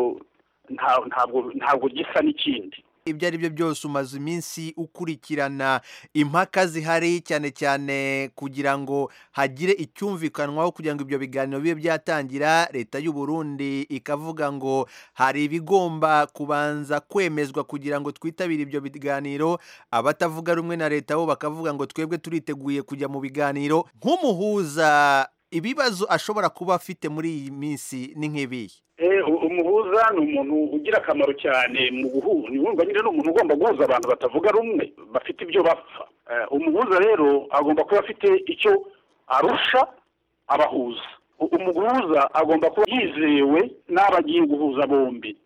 Q: ntabwo gisa n'ikindi.
A: Ibyo ari byo byose umaze iminsi ukurikirana impaka zihari cyane cyane kugira ngo hagire icyumvikanwaho kugira ngo ibyo biganiro bibe byatangira. Leta y'u Burundi ikavuga ngo hari ibigomba kubanza kwemezwa kugira ngo twitabire ibyo biganiro, abatavuga rumwe na leta bo bakavuga ngo twebwe turiteguye kujya mu biganiro. Nk'umuhuza, ibibazo ashobora kuba afite muri iyi minsi ni nk'ibihe?
Q: Umuhuza ni umuntu ugira akamaro cyane mu guhuza. Ni umuntu ugomba guhuza abantu batavuga rumwe bafite ibyo bapfa. Umuhuza rero agomba kuba afite icyo arusha abahuza. Umuhuza agomba kuba yizewe n'abagiye guhuza bombi.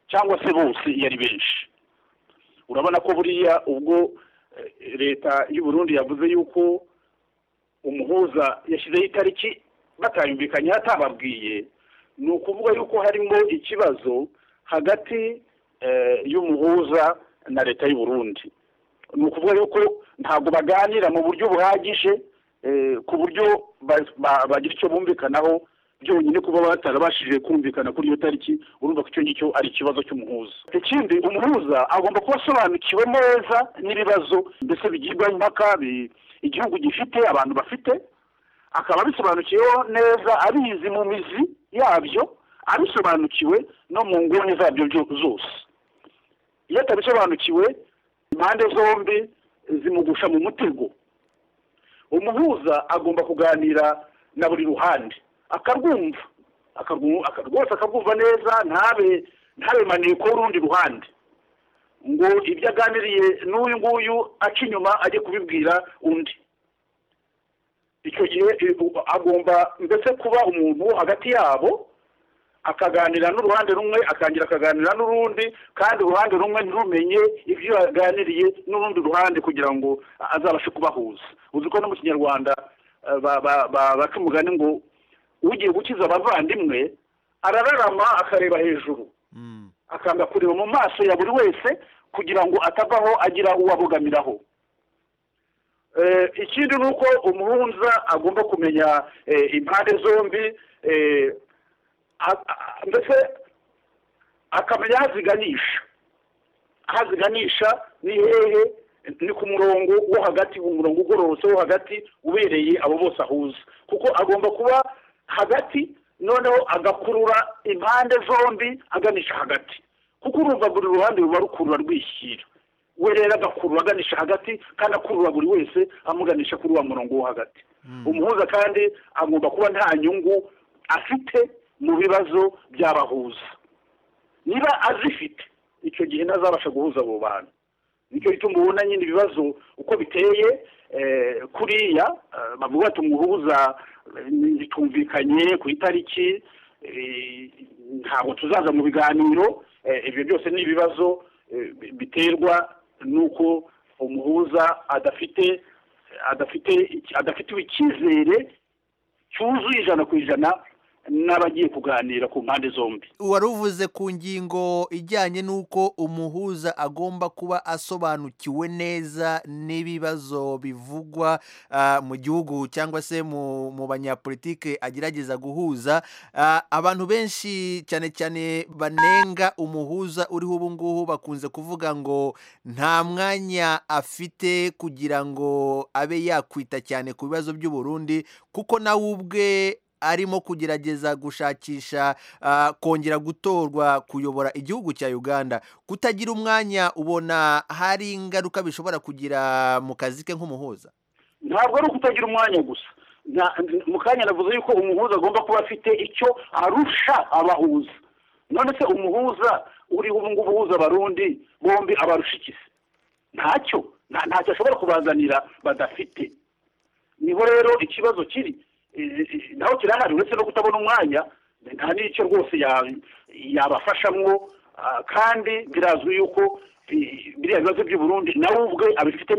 Q: cyangwa se bose iyo ari benshi. Urabona ko buriya ubwo leta y'u Burundi yavuze yuko umuhuza yashyizeho itariki batayumvikanye atababwiye, ni ukuvuga yuko harimo ikibazo hagati y'umuhuza na leta y'u Burundi. Ni ukuvuga yuko ntabwo baganira mu buryo buhagije ku buryo bagira icyo bumvikanaho byonyine, kuba batarabashije kumvikana kuri iyo tariki. Urumva ko icyo ngicyo ari ikibazo cy'umuhuza. Ikindi, umuhuza agomba kuba asobanukiwe neza n'ibibazo mbese bigirwa impaka igihugu gifite, abantu bafite, akaba abisobanukiweho neza, abizi mu mizi yabyo, abisobanukiwe no mu nguni zabyo zose. Iyo atabisobanukiwe, impande zombi zimugusha mu mutego. Umuhuza agomba kuganira na buri ruhande, akarwumva akarwumva neza, ntabe maneko urundi ruhande ngo ibyo aganiriye n'uyu nguyu aca inyuma ajye kubibwira undi. Icyo gihe agomba mbese kuba umuntu wo hagati yabo, akaganira n'uruhande rumwe akangira akaganira n'urundi, kandi uruhande rumwe ntirumenye ibyo yaganiriye n'urundi ruhande kugira ngo azabashe kubahuza. Uzi ko no mu Kinyarwanda baca umugani ngo ugiye gukiza abavandimwe arararama akareba hejuru, akanga kureba mu maso ya buri wese kugira ngo atavaho agira uwo abogamiraho. Ikindi ni uko umuhuza agomba kumenya impande zombi, ndetse akamenya aho aziganisha ni hehe, ni ku murongo wo hagati, umurongo ugororotse wo hagati ubereye abo bose ahuza, kuko agomba kuba hagati, noneho agakurura impande zombi aganisha hagati, kuko urumva buri ruhande ruba rukurura rwishyira, we rero agakurura aganisha hagati, kandi akurura buri wese amuganisha kuri wa murongo wo hagati. Umuhuza kandi agomba kuba nta nyungu afite mu bibazo by'abahuza. Niba azifite, icyo gihe ntazabasha guhuza abo bantu. Nicyo gituma ubona nyine ibibazo uko biteye kuriya, bavuga ati umuhuza bitumvikanye ku itariki, ntabwo tuzaza mu biganiro. Ibyo byose ni ibibazo biterwa n'uko umuhuza adafitiwe icyizere cyuzuye 100% n'abagiye kuganira ku mpande zombi.
A: Wari uvuze ku ngingo ijyanye n'uko umuhuza agomba kuba asobanukiwe neza n'ibibazo bivugwa mu gihugu cyangwa se mu banyapolitike agerageza guhuza. Abantu benshi cyane cyane banenga umuhuza uriho ubu ngubu bakunze kuvuga ngo nta mwanya afite kugira ngo abe yakwita cyane ku bibazo by'u Burundi, kuko nawe ubwe arimo kugerageza gushakisha kongera gutorwa kuyobora igihugu cya Uganda. Kutagira umwanya ubona hari ingaruka bishobora kugira mu kazi ke nk'umuhuza?
Q: Ntabwo ari ukutagira umwanya gusa, mu kanya navuze yuko umuhuza agomba kuba afite icyo arusha abahuza. None se umuhuza uri ubu ngubu uhuza abarundi bombi abarusha iki? Ntacyo ashobora kubazanira badafite. Niho rero ikibazo kiri, naho kirahari, uretse no kutabona umwanya, nta n'icyo rwose yabafashamwo, kandi birazwi yuko biriya bibazo by'u Burundi nawe ubwe abifitemo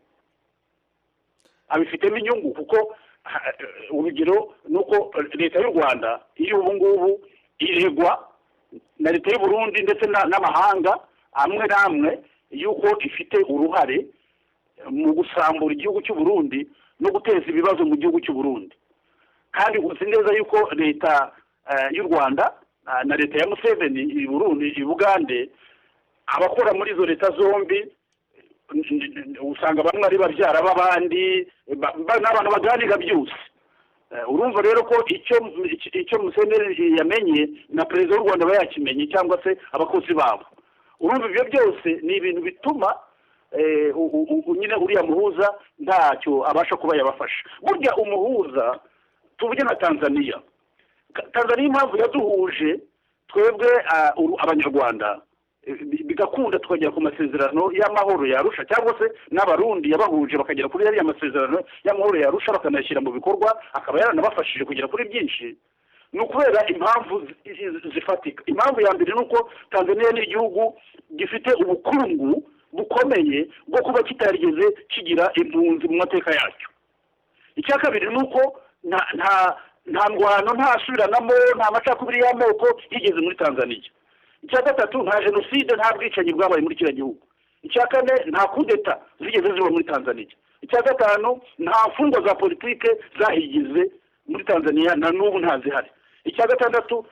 Q: inyungu, kuko urugero ni uko leta y'u Rwanda iri ubu ngubu iregwa na leta y'u Burundi ndetse n'amahanga amwe n'amwe yuko ifite uruhare mu gusambura igihugu cy'u Burundi no guteza ibibazo mu gihugu cy'u Burundi. Kandi uzi neza yuko leta y'u Rwanda na leta ya Museveni i Burundi i Bugande, abakora muri izo leta zombi usanga bamwe ari babyara b'abandi, n'abantu baganira byose. Urumva rero ko icyo Museveni yamenye na perezida w'u Rwanda aba yakimenye, cyangwa se abakozi babo. Urumva ibyo byose ni ibintu bituma nyine uriya muhuza ntacyo abasha kuba yabafasha. Burya umuhuza tuvuge na Tanzania impamvu yaduhuje twebwe abanyarwanda bigakunda tukagera ku masezerano y'amahoro yarusha, cyangwa se n'abarundi yabahuje bakagera kuri yariya masezerano y'amahoro yarusha bakanashyira mu bikorwa, akaba yaranabafashije kugera kuri byinshi. ni ukubera impamvu zifatika. Impamvu ya mbere ni uko Tanzania ni igihugu gifite ubukungu bukomeye bwo kuba kitarigeze kigira impunzi mu mateka yacyo. Icya kabiri ni uko nta ngwano, nta subiranamo, nta macakubiri y'amoko yigeze muri Tanzania. Icya gatatu, nta jenoside, nta bwicanyi bwabaye muri kiriya gihugu. Icya kane, nta kudeta zigeze ziba muri Tanzania. Icya gatanu, nta mfungwa za politike zahigize muri Tanzania na n'ubu ntazihari. Icya gatandatu,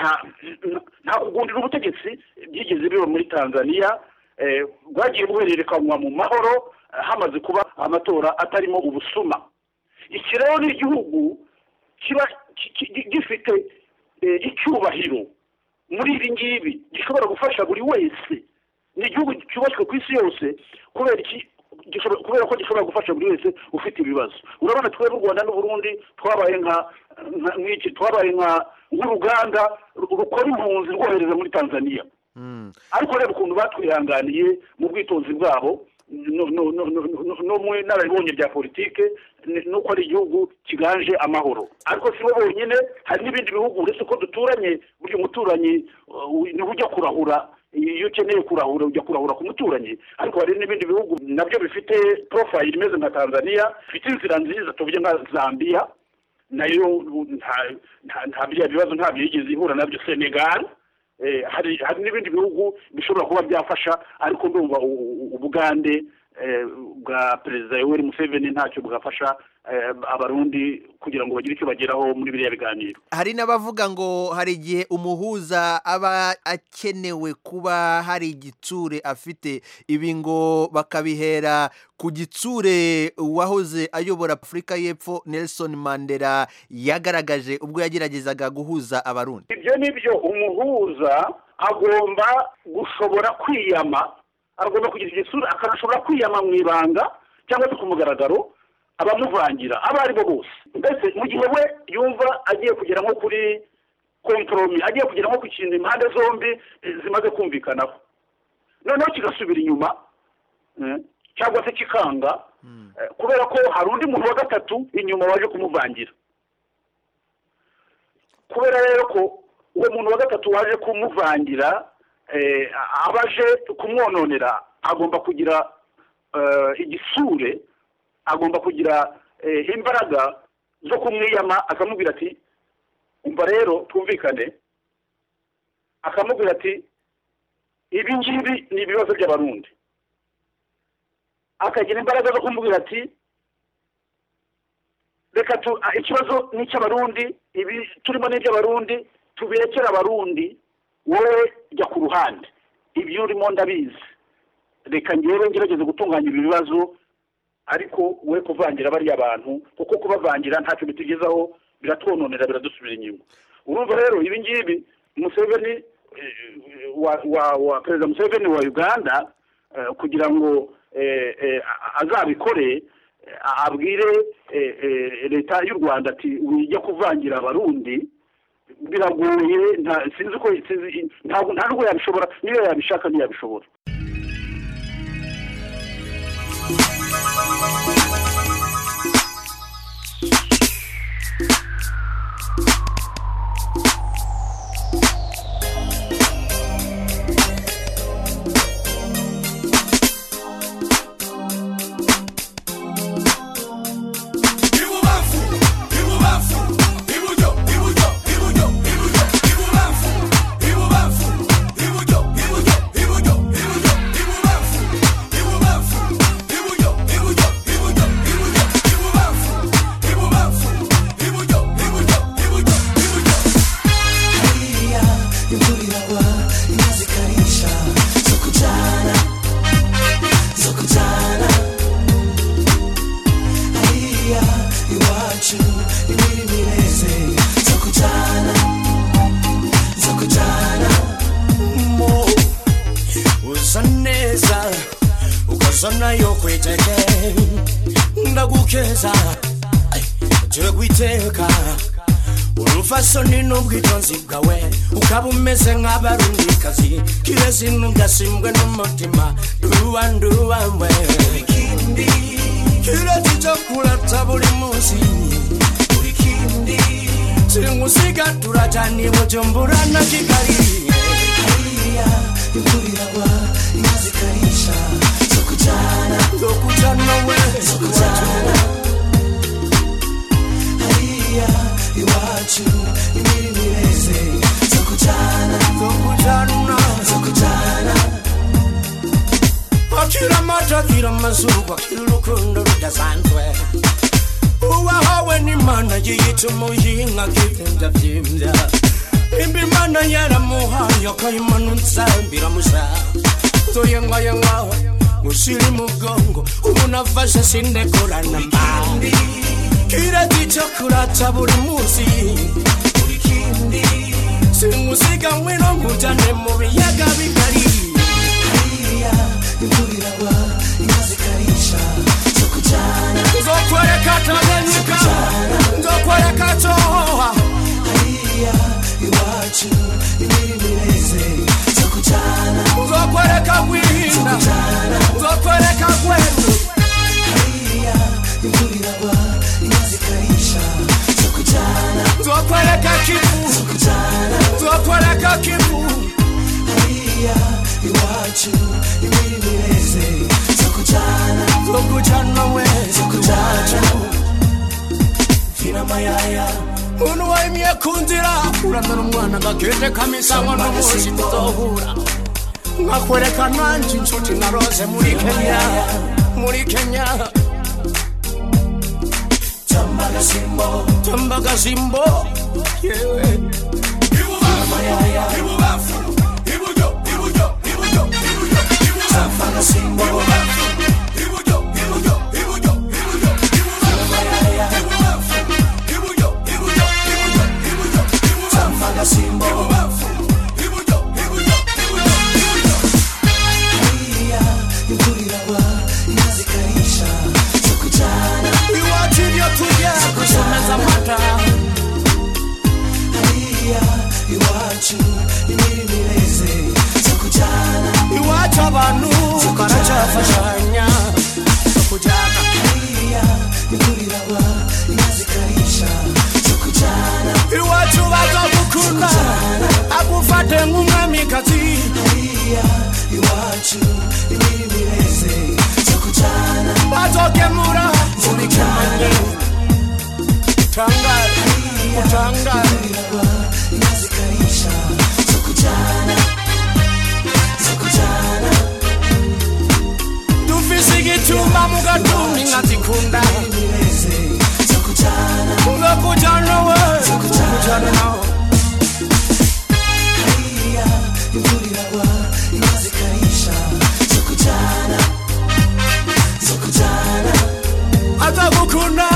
Q: nta kugundira ubutegetsi byigeze biba muri Tanzania, bwagiye buhererekanwa mu mahoro hamaze kuba amatora atarimo ubusuma. Iki rero ni igihugu kiba gifite icyubahiro muri ibi ngibi gishobora gufasha buri wese. Ni igihugu cyubashywe ku isi yose kubera ko gishobora gufasha buri wese ufite ibibazo. Urabona twebwe u Rwanda n'u Burundi twabaye nk'uruganda rukora impunzi rwohereza muri Tanzania. Ariko reba ukuntu batwihanganiye mu bwitonzi bwabo no mu narabonye bya politike nuko ari igihugu kiganje amahoro. Ariko si bo bonyine, hari n'ibindi bihugu uretse ko duturanye, buri muturanyi niho ujya kurahura. Iyo ukeneye kurahura ujya kurahura ku muturanyi. Ariko hari n'ibindi bihugu nabyo bifite profile imeze nka Tanzania, bifite inzira nziza tuvuge nka Zambia, nayo nta bibazo ntabyo yigeze ihura nabyo. Senegal, hari n'ibindi bihugu bishobora kuba byafasha, ariko ndumva Ubugande bwa Perezida Yoweri Museveni ntacyo bwafasha abarundi kugira ngo bagire icyo bageraho muri biriya biganiro.
A: Hari n'abavuga ngo hari igihe umuhuza aba akenewe kuba hari igitsure afite, ibi ngo bakabihera ku gitsure uwahoze ayobora Afurika y'Epfo Nelson Mandela yagaragaje ubwo yageragezaga guhuza abarundi.
Q: Ibyo nibyo, umuhuza agomba gushobora kwiyama, agomba kugira igitsure, akanashobora kwiyama mu ibanga cyangwa se ku mugaragaro abamuvangira abo ari bo bose. Mbese mu gihe we yumva agiye kugera nko kuri kompromis, agiye kugera nko ku kintu impande zombi zimaze kumvikanaho, noneho kigasubira inyuma cyangwa se kikanga kubera ko hari undi muntu wa gatatu inyuma waje kumuvangira. Kubera rero ko uwo muntu wa gatatu waje kumuvangira abaje kumwononera, agomba kugira igisure, agomba kugira imbaraga zo kumwiyama, akamubwira ati umva rero twumvikane, akamubwira ati ibi ngibi ni ibibazo by'abarundi, akagira imbaraga zo kumubwira ati reka ikibazo ni icy'abarundi, ibi turimo n'iby'abarundi, tubirekere abarundi, wowe jya ku ruhande, ibyo urimo ndabizi, reka ngewe ngerageze gutunganya ibi bibazo, ariko we kuvangira bariya abantu, kuko kubavangira ntacyo bitugezaho, biratwononera, biradusubira inyuma. Urumva rero ibi ngibi Museveni wa Perezida Museveni wa Uganda kugira ngo azabikore, abwire leta y'u Rwanda ati wijya kuvangira abarundi, biragoye, ntabwo yabishobora, niyo yabishaka ntiyabishobora.
R: Zona yo kwiteke ndagukeza turi kwiteka urufasoni n'ubwitonzi bwawe ukaba umeze nk'abarundikazi kirezi n'ugasimbwe n'umutima nduwamwe ikindi kirezi cyo kurata buri munsi ikindi turi simusiga turajana i Bujumbura na Kigali hariya imvura iragwa inka zikarisha zo kujana we hariya iwacu imirimo ireze zo kujana akira amata akira amazurwa akira urukundo rudasanzwe uwahawe n'Imana yiyita umuyinka akivimvya vyimvya imba Imana yaramuhaye akayimanutsa biramusha toyengayenga mushira imugongo umuntu afashe sindekorana mbandi kirati cyo kurata buri munsi buri kindi simusiga mwino nkujane mu biyaga bigari hariya imvura iragwa inka zikarisha zo kujana nzokwereka Tanganyika nzokwereka Tohoha hariya iwacu imirimo ireze zo kujana nzokwereka Bwinda nzokwereka Gweru hariya imvura iragwa inka zikarisha zo kujana nzokwereka Kivu nzokwereka Kivu hariya iwacu imirimo ireze zo kujana we zo kujana fina mayaya umuntu wayimye kunzira uramena umwana gakete kamisango n'umushi tuzohura nkakwereka nanje inshuti narose muri Kenya Tambaga Simbo yewe ibubafu ibujo Tambaga Simbo iwacu abantu karacafashanya kujana iwacu bazagukunda agufate nk'umwamikazi iwacu imirimo ireze bazokemura mubikemanye utangare dufise igituma mu gatumbi nkazikunda ngakujana we kujana nawe azagukunda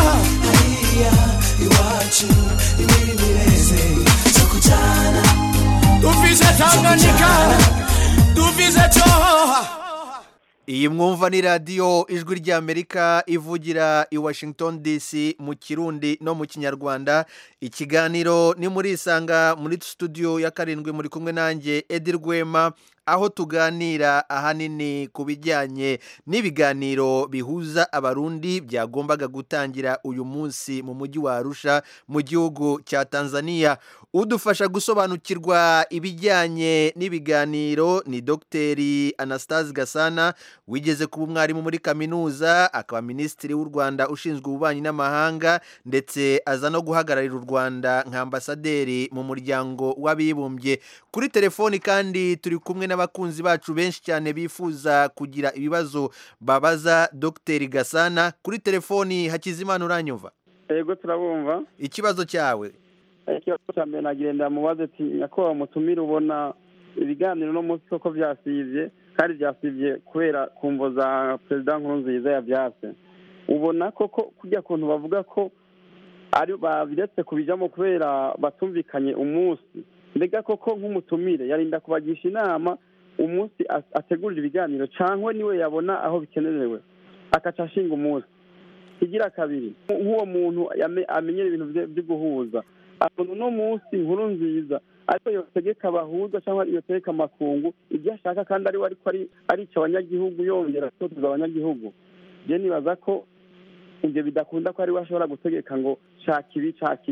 R: iwacu imirimo ireze zo kujana dufise Tanganyika dufise Tohoha.
A: iyi mwumva ni radiyo ijwi ry'Amerika ivugira i Washington DC mu Kirundi no mu Kinyarwanda. Ikiganiro ni muri Isanga muri studio ya karindwi, muri kumwe nanjye Edi Rwema, aho tuganira ahanini ku bijyanye n'ibiganiro bihuza abarundi byagombaga gutangira uyu munsi mu mujyi wa Arusha mu gihugu cya Tanzania. Udufasha gusobanukirwa ibijyanye n'ibiganiro ni Dr. Anastase Gasana, wigeze kuba umwarimu muri kaminuza, akaba minisitiri w'u Rwanda ushinzwe ububanyi n'amahanga, ndetse aza no guhagararira u Rwanda nk'ambasaderi mu muryango w'abibumbye. Kuri telefoni kandi turi kumwe n'abakunzi bacu benshi cyane bifuza kugira ibibazo babaza Dr. Gasana. Kuri telefoni Hakizimana, uranyumva?
S: Yego turabumva.
A: Ikibazo cyawe?
S: Ikibazo cya mbere nagenda mubaze ati nyakubahwa mutumire, ubona ibiganiro no munsi koko byasivye, kandi byasivye kubera kumvo za Perezida Nkurunziza yavyase. Ubona koko kujya kuntu bavuga ko ari babiretse kubijamo kubera batumvikanye umunsi, mbega koko nk'umutumire yarinda kubagisha inama umunsi ategurira ibiganiro, cyangwa niwe yabona aho bikenewe akaca ashinga umunsi? Igira kabiri, nk'uwo muntu amenyera ibintu byo guhuza, abona uno munsi Nkurunziza ariko yotegeka abahuza cyangwa yotegeka amakungu ibyo ashaka, kandi ari we ariko arica abanyagihugu, yongera gutoza abanyagihugu. Je nibaza ko ibyo bidakunda ko ari we ashobora gutegeka ngo shaka ibi.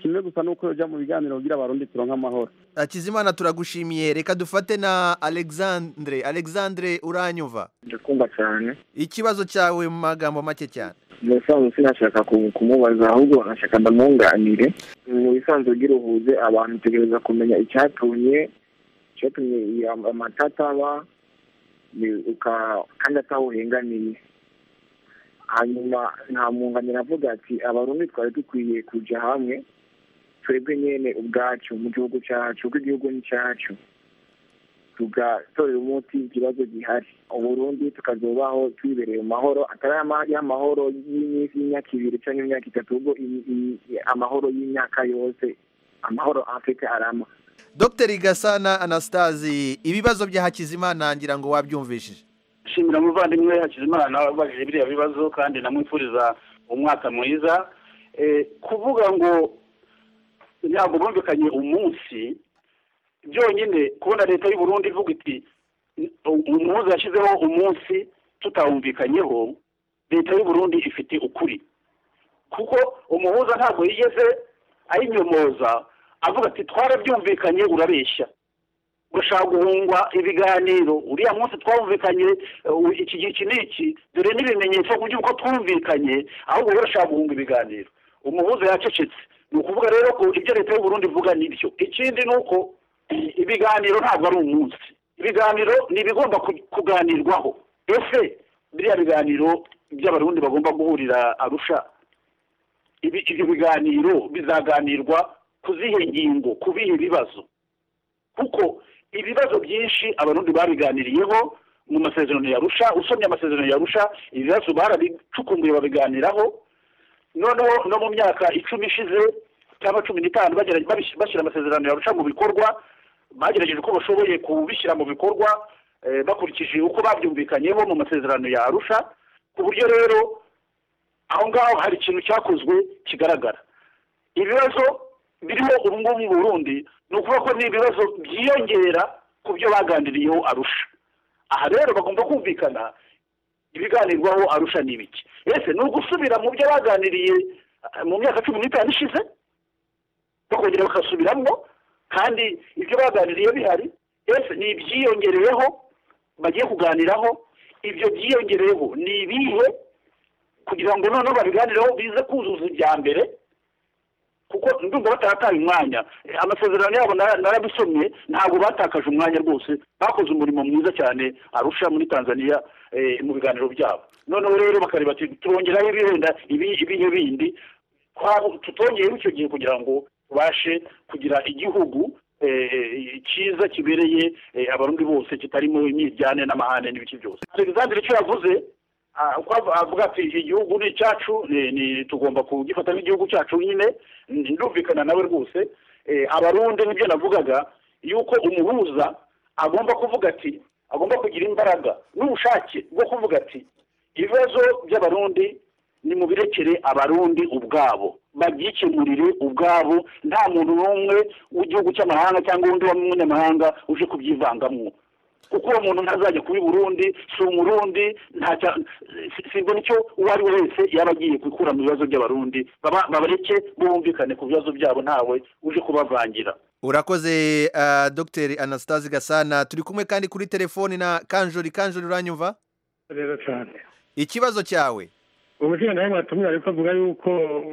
S: kimwe gusa nuko yoja mu biganiro kugira abarundi turonka amahoro.
A: Hakizimana turagushimiye, reka dufate na Alexandre uranyumva?
T: Ndakumva cyane.
A: Ikibazo cyawe mu magambo make cyane.
T: Mu bisanzwe sinashaka kumubaza ahubwo nashaka ndamwunganire. Mu bisanzwe giruhuze abantu tegereza kumenya icyatumye amatata aba kandi atawuhenganiye. Hanyuma nta mwunganira avuga ati abarundi twari dukwiye kuja hamwe twebwe nyene ubwacu mu gihugu cyacu kuko igihugu ni cyacu tugatorera umuti ikibazo gihari uburundi tukazobaho twibereye mu mahoro atari amahoro y'iminsi y'imyaka 2 cyangwa imyaka 3 ubwo amahoro y'imyaka yose amahoro Afrika arama.
A: Dr. Gasana Anastasi, ibibazo bya Hakizimana ngira ngo wabyumvishije.
Q: Shimira muvandimwe Hakizimana wabajije biriya bibazo kandi namwifuriza umwaka mwiza. Kuvuga ngo ntabwo bumvikanye umunsi byonyine kubona leta y'u Burundi ivuga iti umuhuza yashyizeho umunsi tutawumvikanyeho, leta y'u Burundi ifite ukuri kuko umuhuza ntabwo yigeze ayinyomoza avuga ati twarabyumvikanye urabeshya gushaka guhungwa ibiganiro uriya munsi twumvikanye iki gihe n'iki dore n'ibimenyetso by'uko twumvikanye ahubwo barashaka guhunga ibiganiro. Umuhuza yacecetse. Ni ukuvuga rero ko ibyo leta y'u Burundi ivuga nibyo. Ikindi ni uko ibiganiro ntabwo ari umunsi, ibiganiro ni ibigomba kuganirwaho. Ese biriya biganiro by'abarundi bagomba guhurira Arusha, ibyo biganiro bizaganirwa kuzihe ngingo, kubihe bibazo, kuko ibibazo byinshi abarundi babiganiriyeho mu masezerano ya Arusha. Usomye amasezerano ya Arusha ibibazo barabicukumbuye babiganiraho. Noneho no mu myaka 10 ishize cyangwa 15 bashyira amasezerano ya Arusha mu bikorwa, bagerageje ko bashoboye kubishyira mu bikorwa bakurikije uko babyumvikanyeho mu masezerano ya Arusha, ku buryo rero aho ngaho hari ikintu cyakozwe kigaragara. Ibibazo birimo ubu ngubu mu Burundi ni ukuvuga ko ni ibibazo byiyongera ku byo baganiriyeho Arusha. Aha rero bagomba kumvikana ibiganirwaho Arusha ni ibiki. Ese ni ugusubira mu byo baganiriye mu myaka 15 ishize bakongera bakasubiramo kandi ibyo baganiriye bihari. Ese ni ibyiyongereyeho bagiye kuganiraho, ibyo byiyongereyeho ni ibihe kugira ngo noneho babiganireho bize kuzuza ibya mbere, kuko ndumva batarataye umwanya. Amasezerano yabo narabisomye, ntabwo batakaje umwanya rwose, bakoze umurimo mwiza cyane Arusha muri Tanzania mu biganiro byabo. Noneho rero bakareba ati turongeraho ibihenda ibihe bindi tutongeye icyo gihe kugira ngo bashe kugira igihugu cyiza kibereye abarundi bose kitarimo imyijyane n'amahane n'ibiki byose. Alexandre icyo yavuze avuga ati igihugu ni cyacu, tugomba kugifata nk'igihugu cyacu nyine, ndumvikana nawe rwose. Abarundi nibyo navugaga yuko umuhuza agomba kuvuga ati agomba kugira imbaraga n'ubushake bwo kuvuga ati ibibazo by'abarundi ni mu birekere abarundi ubwabo babyikemurire ubwabo, nta muntu n'umwe w'igihugu cy'amahanga cyangwa undi w'umunyamahanga uje kubyivangamwo, kuko uwo muntu ntazajya kuba Burundi, si umurundi, simbona icyo uwo ari we wese yaba agiye gukura mu bibazo by'abarundi. Babareke bumvikane ku bibazo byabo, ntawe uje kubavangira.
A: Urakoze Dr. Anastasi Gasana. Turi kumwe kandi kuri telefoni na Kanjori. Kanjori uranyumva?
U: Rero cyane.
A: Ikibazo cyawe?
U: Umutima nawe mwatumye ariko avuga yuko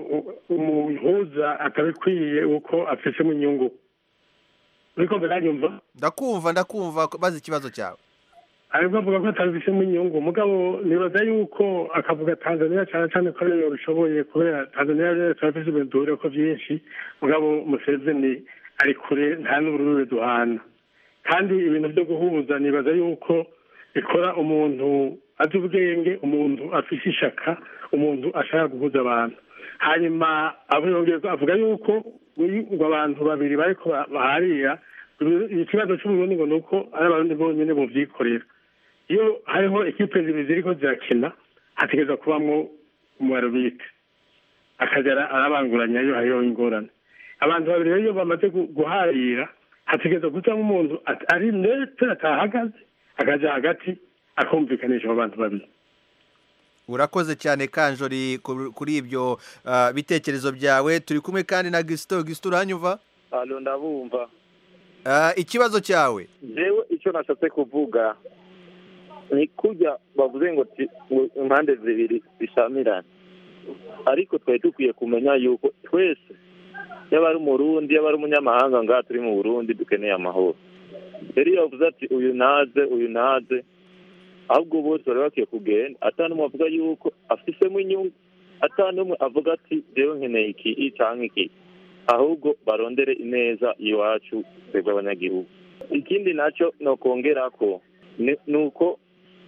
U: umuhuza atabikwiye uko afise mu nyungu. Uriko ndanyumva?
A: Ndakumva bazi ikibazo cyawe.
U: Ariko avuga ko atabifise mu nyungu, mugabo nibaza yuko akavuga Tanzania cyane ko rero bishoboye kubera Tanzania rero turafise ibintu ko byinshi, mugabo Museveni ari kure nta n'ubururu duhana. Kandi ibintu byo guhuza nibaza yuko ikora umuntu azi ubwenge, umuntu afise ishaka, umuntu ashaka guhuza abantu. Hanyuma avuga yuko ngo abantu babiri bariko baharira ikibazo cy'uburundi ngo nuko ari abarundi bonyine buvyikorera. Iyo hariho ekipe zibiri ziriko zirakina hategeza kubamwo umuarbitre akajara arabanguranya iyo hariho ingorane. Abantu babiri rero bamaze guharira hategeza kuzamo umuntu ari nete atahagaze akaja hagati akumvikanisha abantu babiri.
A: urakoze cyane Kanjori kuri ibyo bitekerezo byawe. Turi kumwe kandi na Gisto uranyumva?
D: Alo, ndabumva.
A: Ikibazo cyawe?
D: Jewe icyo nashatse kuvuga ni kujya bavuze ngo impande zibiri bishamirana, ariko twari dukwiye kumenya yuko twese yaba ari umurundi yaba ari umunyamahanga ngaha turi mu Burundi dukeneye amahoro. Rero iyo bavuze ati uyu naze ahubwo bose bari bakwiye kugenda, atanumwe avuga yuko afisemo inyungu, atanumwe avuga ati jewe nkeneye iki cyangwa iki, ahubwo barondere ineza iwacu twebwe abanyagihugu. Ikindi nacyo no kongera ko nuko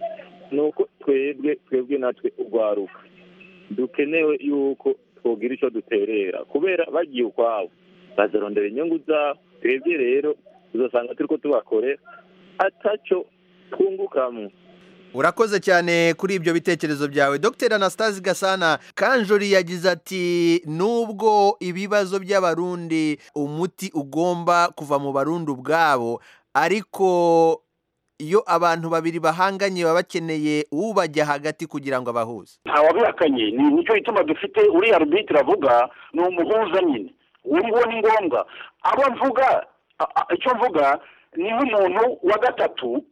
D: twebwe natwe urwaruka dukenewe yuko twogira icyo duterera, kubera bagiye ukwabo bazarondera inyungu zabo. Twebwe rero uzasanga turiko tubakorera atacyo twungukamo.
A: Urakoze cyane kuri ibyo bitekerezo byawe. Dr. Anastase Gasana, Kanjori yagize ati nubwo ibibazo by'abarundi umuti ugomba kuva mu barundi ubwabo, ariko iyo abantu babiri bahanganye baba bakeneye ubajya hagati kugira ngo abahuze.
Q: Ntawabihakanye, nicyo gituma dufite uriya arbitre avuga ni umuhuza nyine. Uwo ni ngombwa. Icyo mvuga ni nk'umuntu wa gatatu.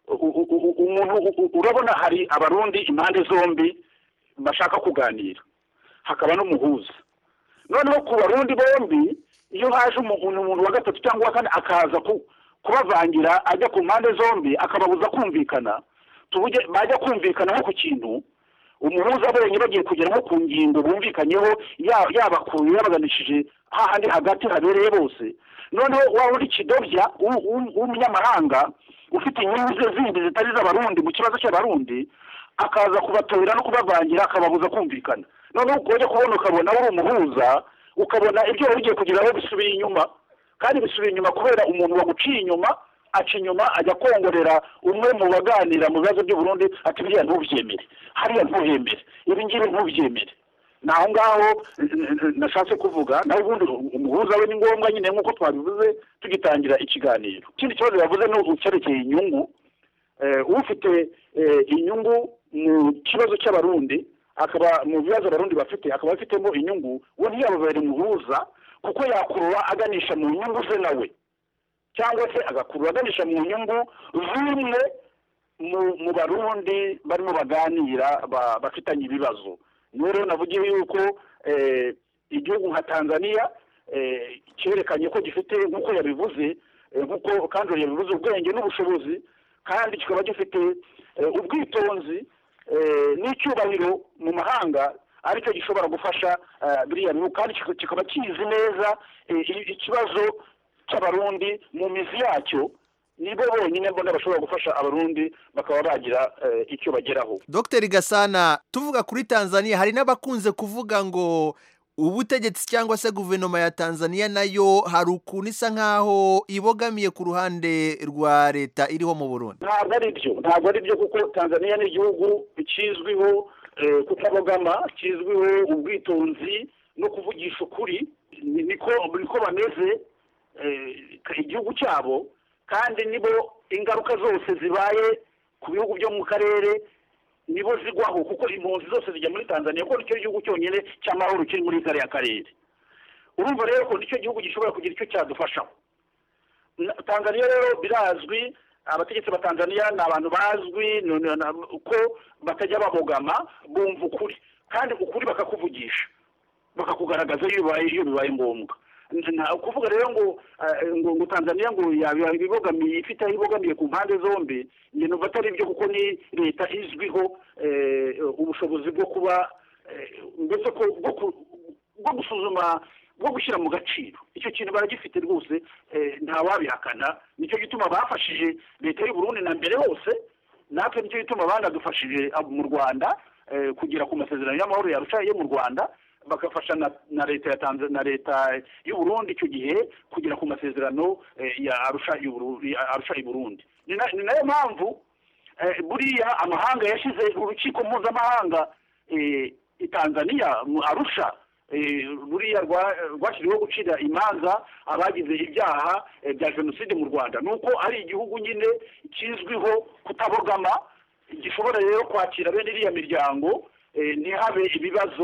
Q: Umuntu urabona hari abarundi impande zombi bashaka kuganira, hakaba n'umuhuza. Noneho ku barundi bombi iyo haje umuntu wa gatatu cyangwa wa kane akaza kubavangira ajya ku mpande zombi akababuza kumvikana, bajya kumvikana nko ku kintu umuhuza abonye bagiye kugera nko ku ngingo bumvikanyeho yabakuye yabaganishije hahandi hagati habereye bose. Noneho wa wundi kidobya w'umunyamahanga ufite inyungu zindi zitari z'abarundi mu kibazo cy'abarundi akaza kubatorera no kubavangira akababuza kumvikana. Noneho ukajya kubona ukabona uri umuhuza ukabona ibyo ugiye kugeraho bisubiye inyuma, kandi bisubiye inyuma kubera umuntu waguciye inyuma aca inyuma ajya kongorera umwe mu baganira mu bibazo by'Uburundi ati biriya ntubyemere, hariya ntuhemere, ibi ngibi ntubyemere. Naho ngaho nashatse kuvuga naho ubundi umuhuza we ni ngombwa nyine nk'uko twabivuze tugitangira ikiganiro. Ikindi kibazo yavuze ni ucyerekeye inyungu. Ufite inyungu mu kibazo cy'abarundi akaba mu bibazo abarundi bafite akaba afitemo inyungu, we ntiyababere umuhuza kuko yakurura aganisha mu nyungu ze nawe, cyangwa se agakurura aganisha mu nyungu z'umwe mu barundi barimo baganira bafitanye ibibazo. Rero navugiye yuko igihugu nka Tanzania cyerekanye ko gifite nk'uko yabivuze, nk'uko kandi yabivuze ubwenge n'ubushobozi, kandi kikaba gifite ubwitonzi n'icyubahiro mu mahanga, aricyo gishobora gufasha biriya bihugu, kandi kikaba kizi neza ikibazo cy'abarundi mu mizi yacyo. Nibo bonyine mbona bashobora gufasha abarundi bakaba bagira icyo bageraho.
A: Dr. Gasana, tuvuga kuri Tanzania hari n'abakunze kuvuga ngo ubutegetsi cyangwa se guverinoma ya Tanzania nayo hari ukuntu isa nkaho ibogamiye ku ruhande rwa leta iriho mu Burundi.
Q: Ntabwo ari byo kuko Tanzania ni igihugu kizwiho kutabogama, kizwiho ubwitonzi no kuvugisha ukuri. Niko bameze igihugu cyabo, kandi nibo ingaruka zose zibaye ku bihugu byo mu karere nibo zigwaho, kuko impunzi zose zijya muri Tanzania kuko nicyo gihugu cyonyine cy'amahoro kiri muri kariya karere. Urumva rero ko nicyo gihugu gishobora kugira icyo cyadufashaho. Tanzania rero birazwi, abategetsi ba Tanzania ni abantu bazwi ko batajya babogama, bumva ukuri, kandi ukuri bakakuvugisha bakakugaragaza iyo bibaye ngombwa. Kuvuga rero ngo Tanzania ngo yabibogamiye ifite ibogamiye ku mpande zombi, ibintu batari byo kuko ni leta izwiho ubushobozi bwo kuba ndetse bwo gusuzuma, bwo gushyira mu gaciro. Icyo kintu baragifite rwose, ntawabihakana. Nicyo gituma bafashije leta y'u Burundi na mbere hose, natwe nicyo gituma banadufashije mu Rwanda kugera ku masezerano y'amahoro yarusha yo mu Rwanda, bakafasha na leta ya Tanzania na leta y'u Burundi icyo gihe kugera ku masezerano ya Arusha y'u Burundi. Ni nayo mpamvu buriya amahanga yashyize urukiko mpuzamahanga i Tanzania mu Arusha, buriya rwashyiriweho gucira imanza abagize ibyaha bya jenoside mu Rwanda. Nuko ari igihugu nyine kizwiho kutabogama, gishobora rero kwakira bene iriya miryango ntihabe ibibazo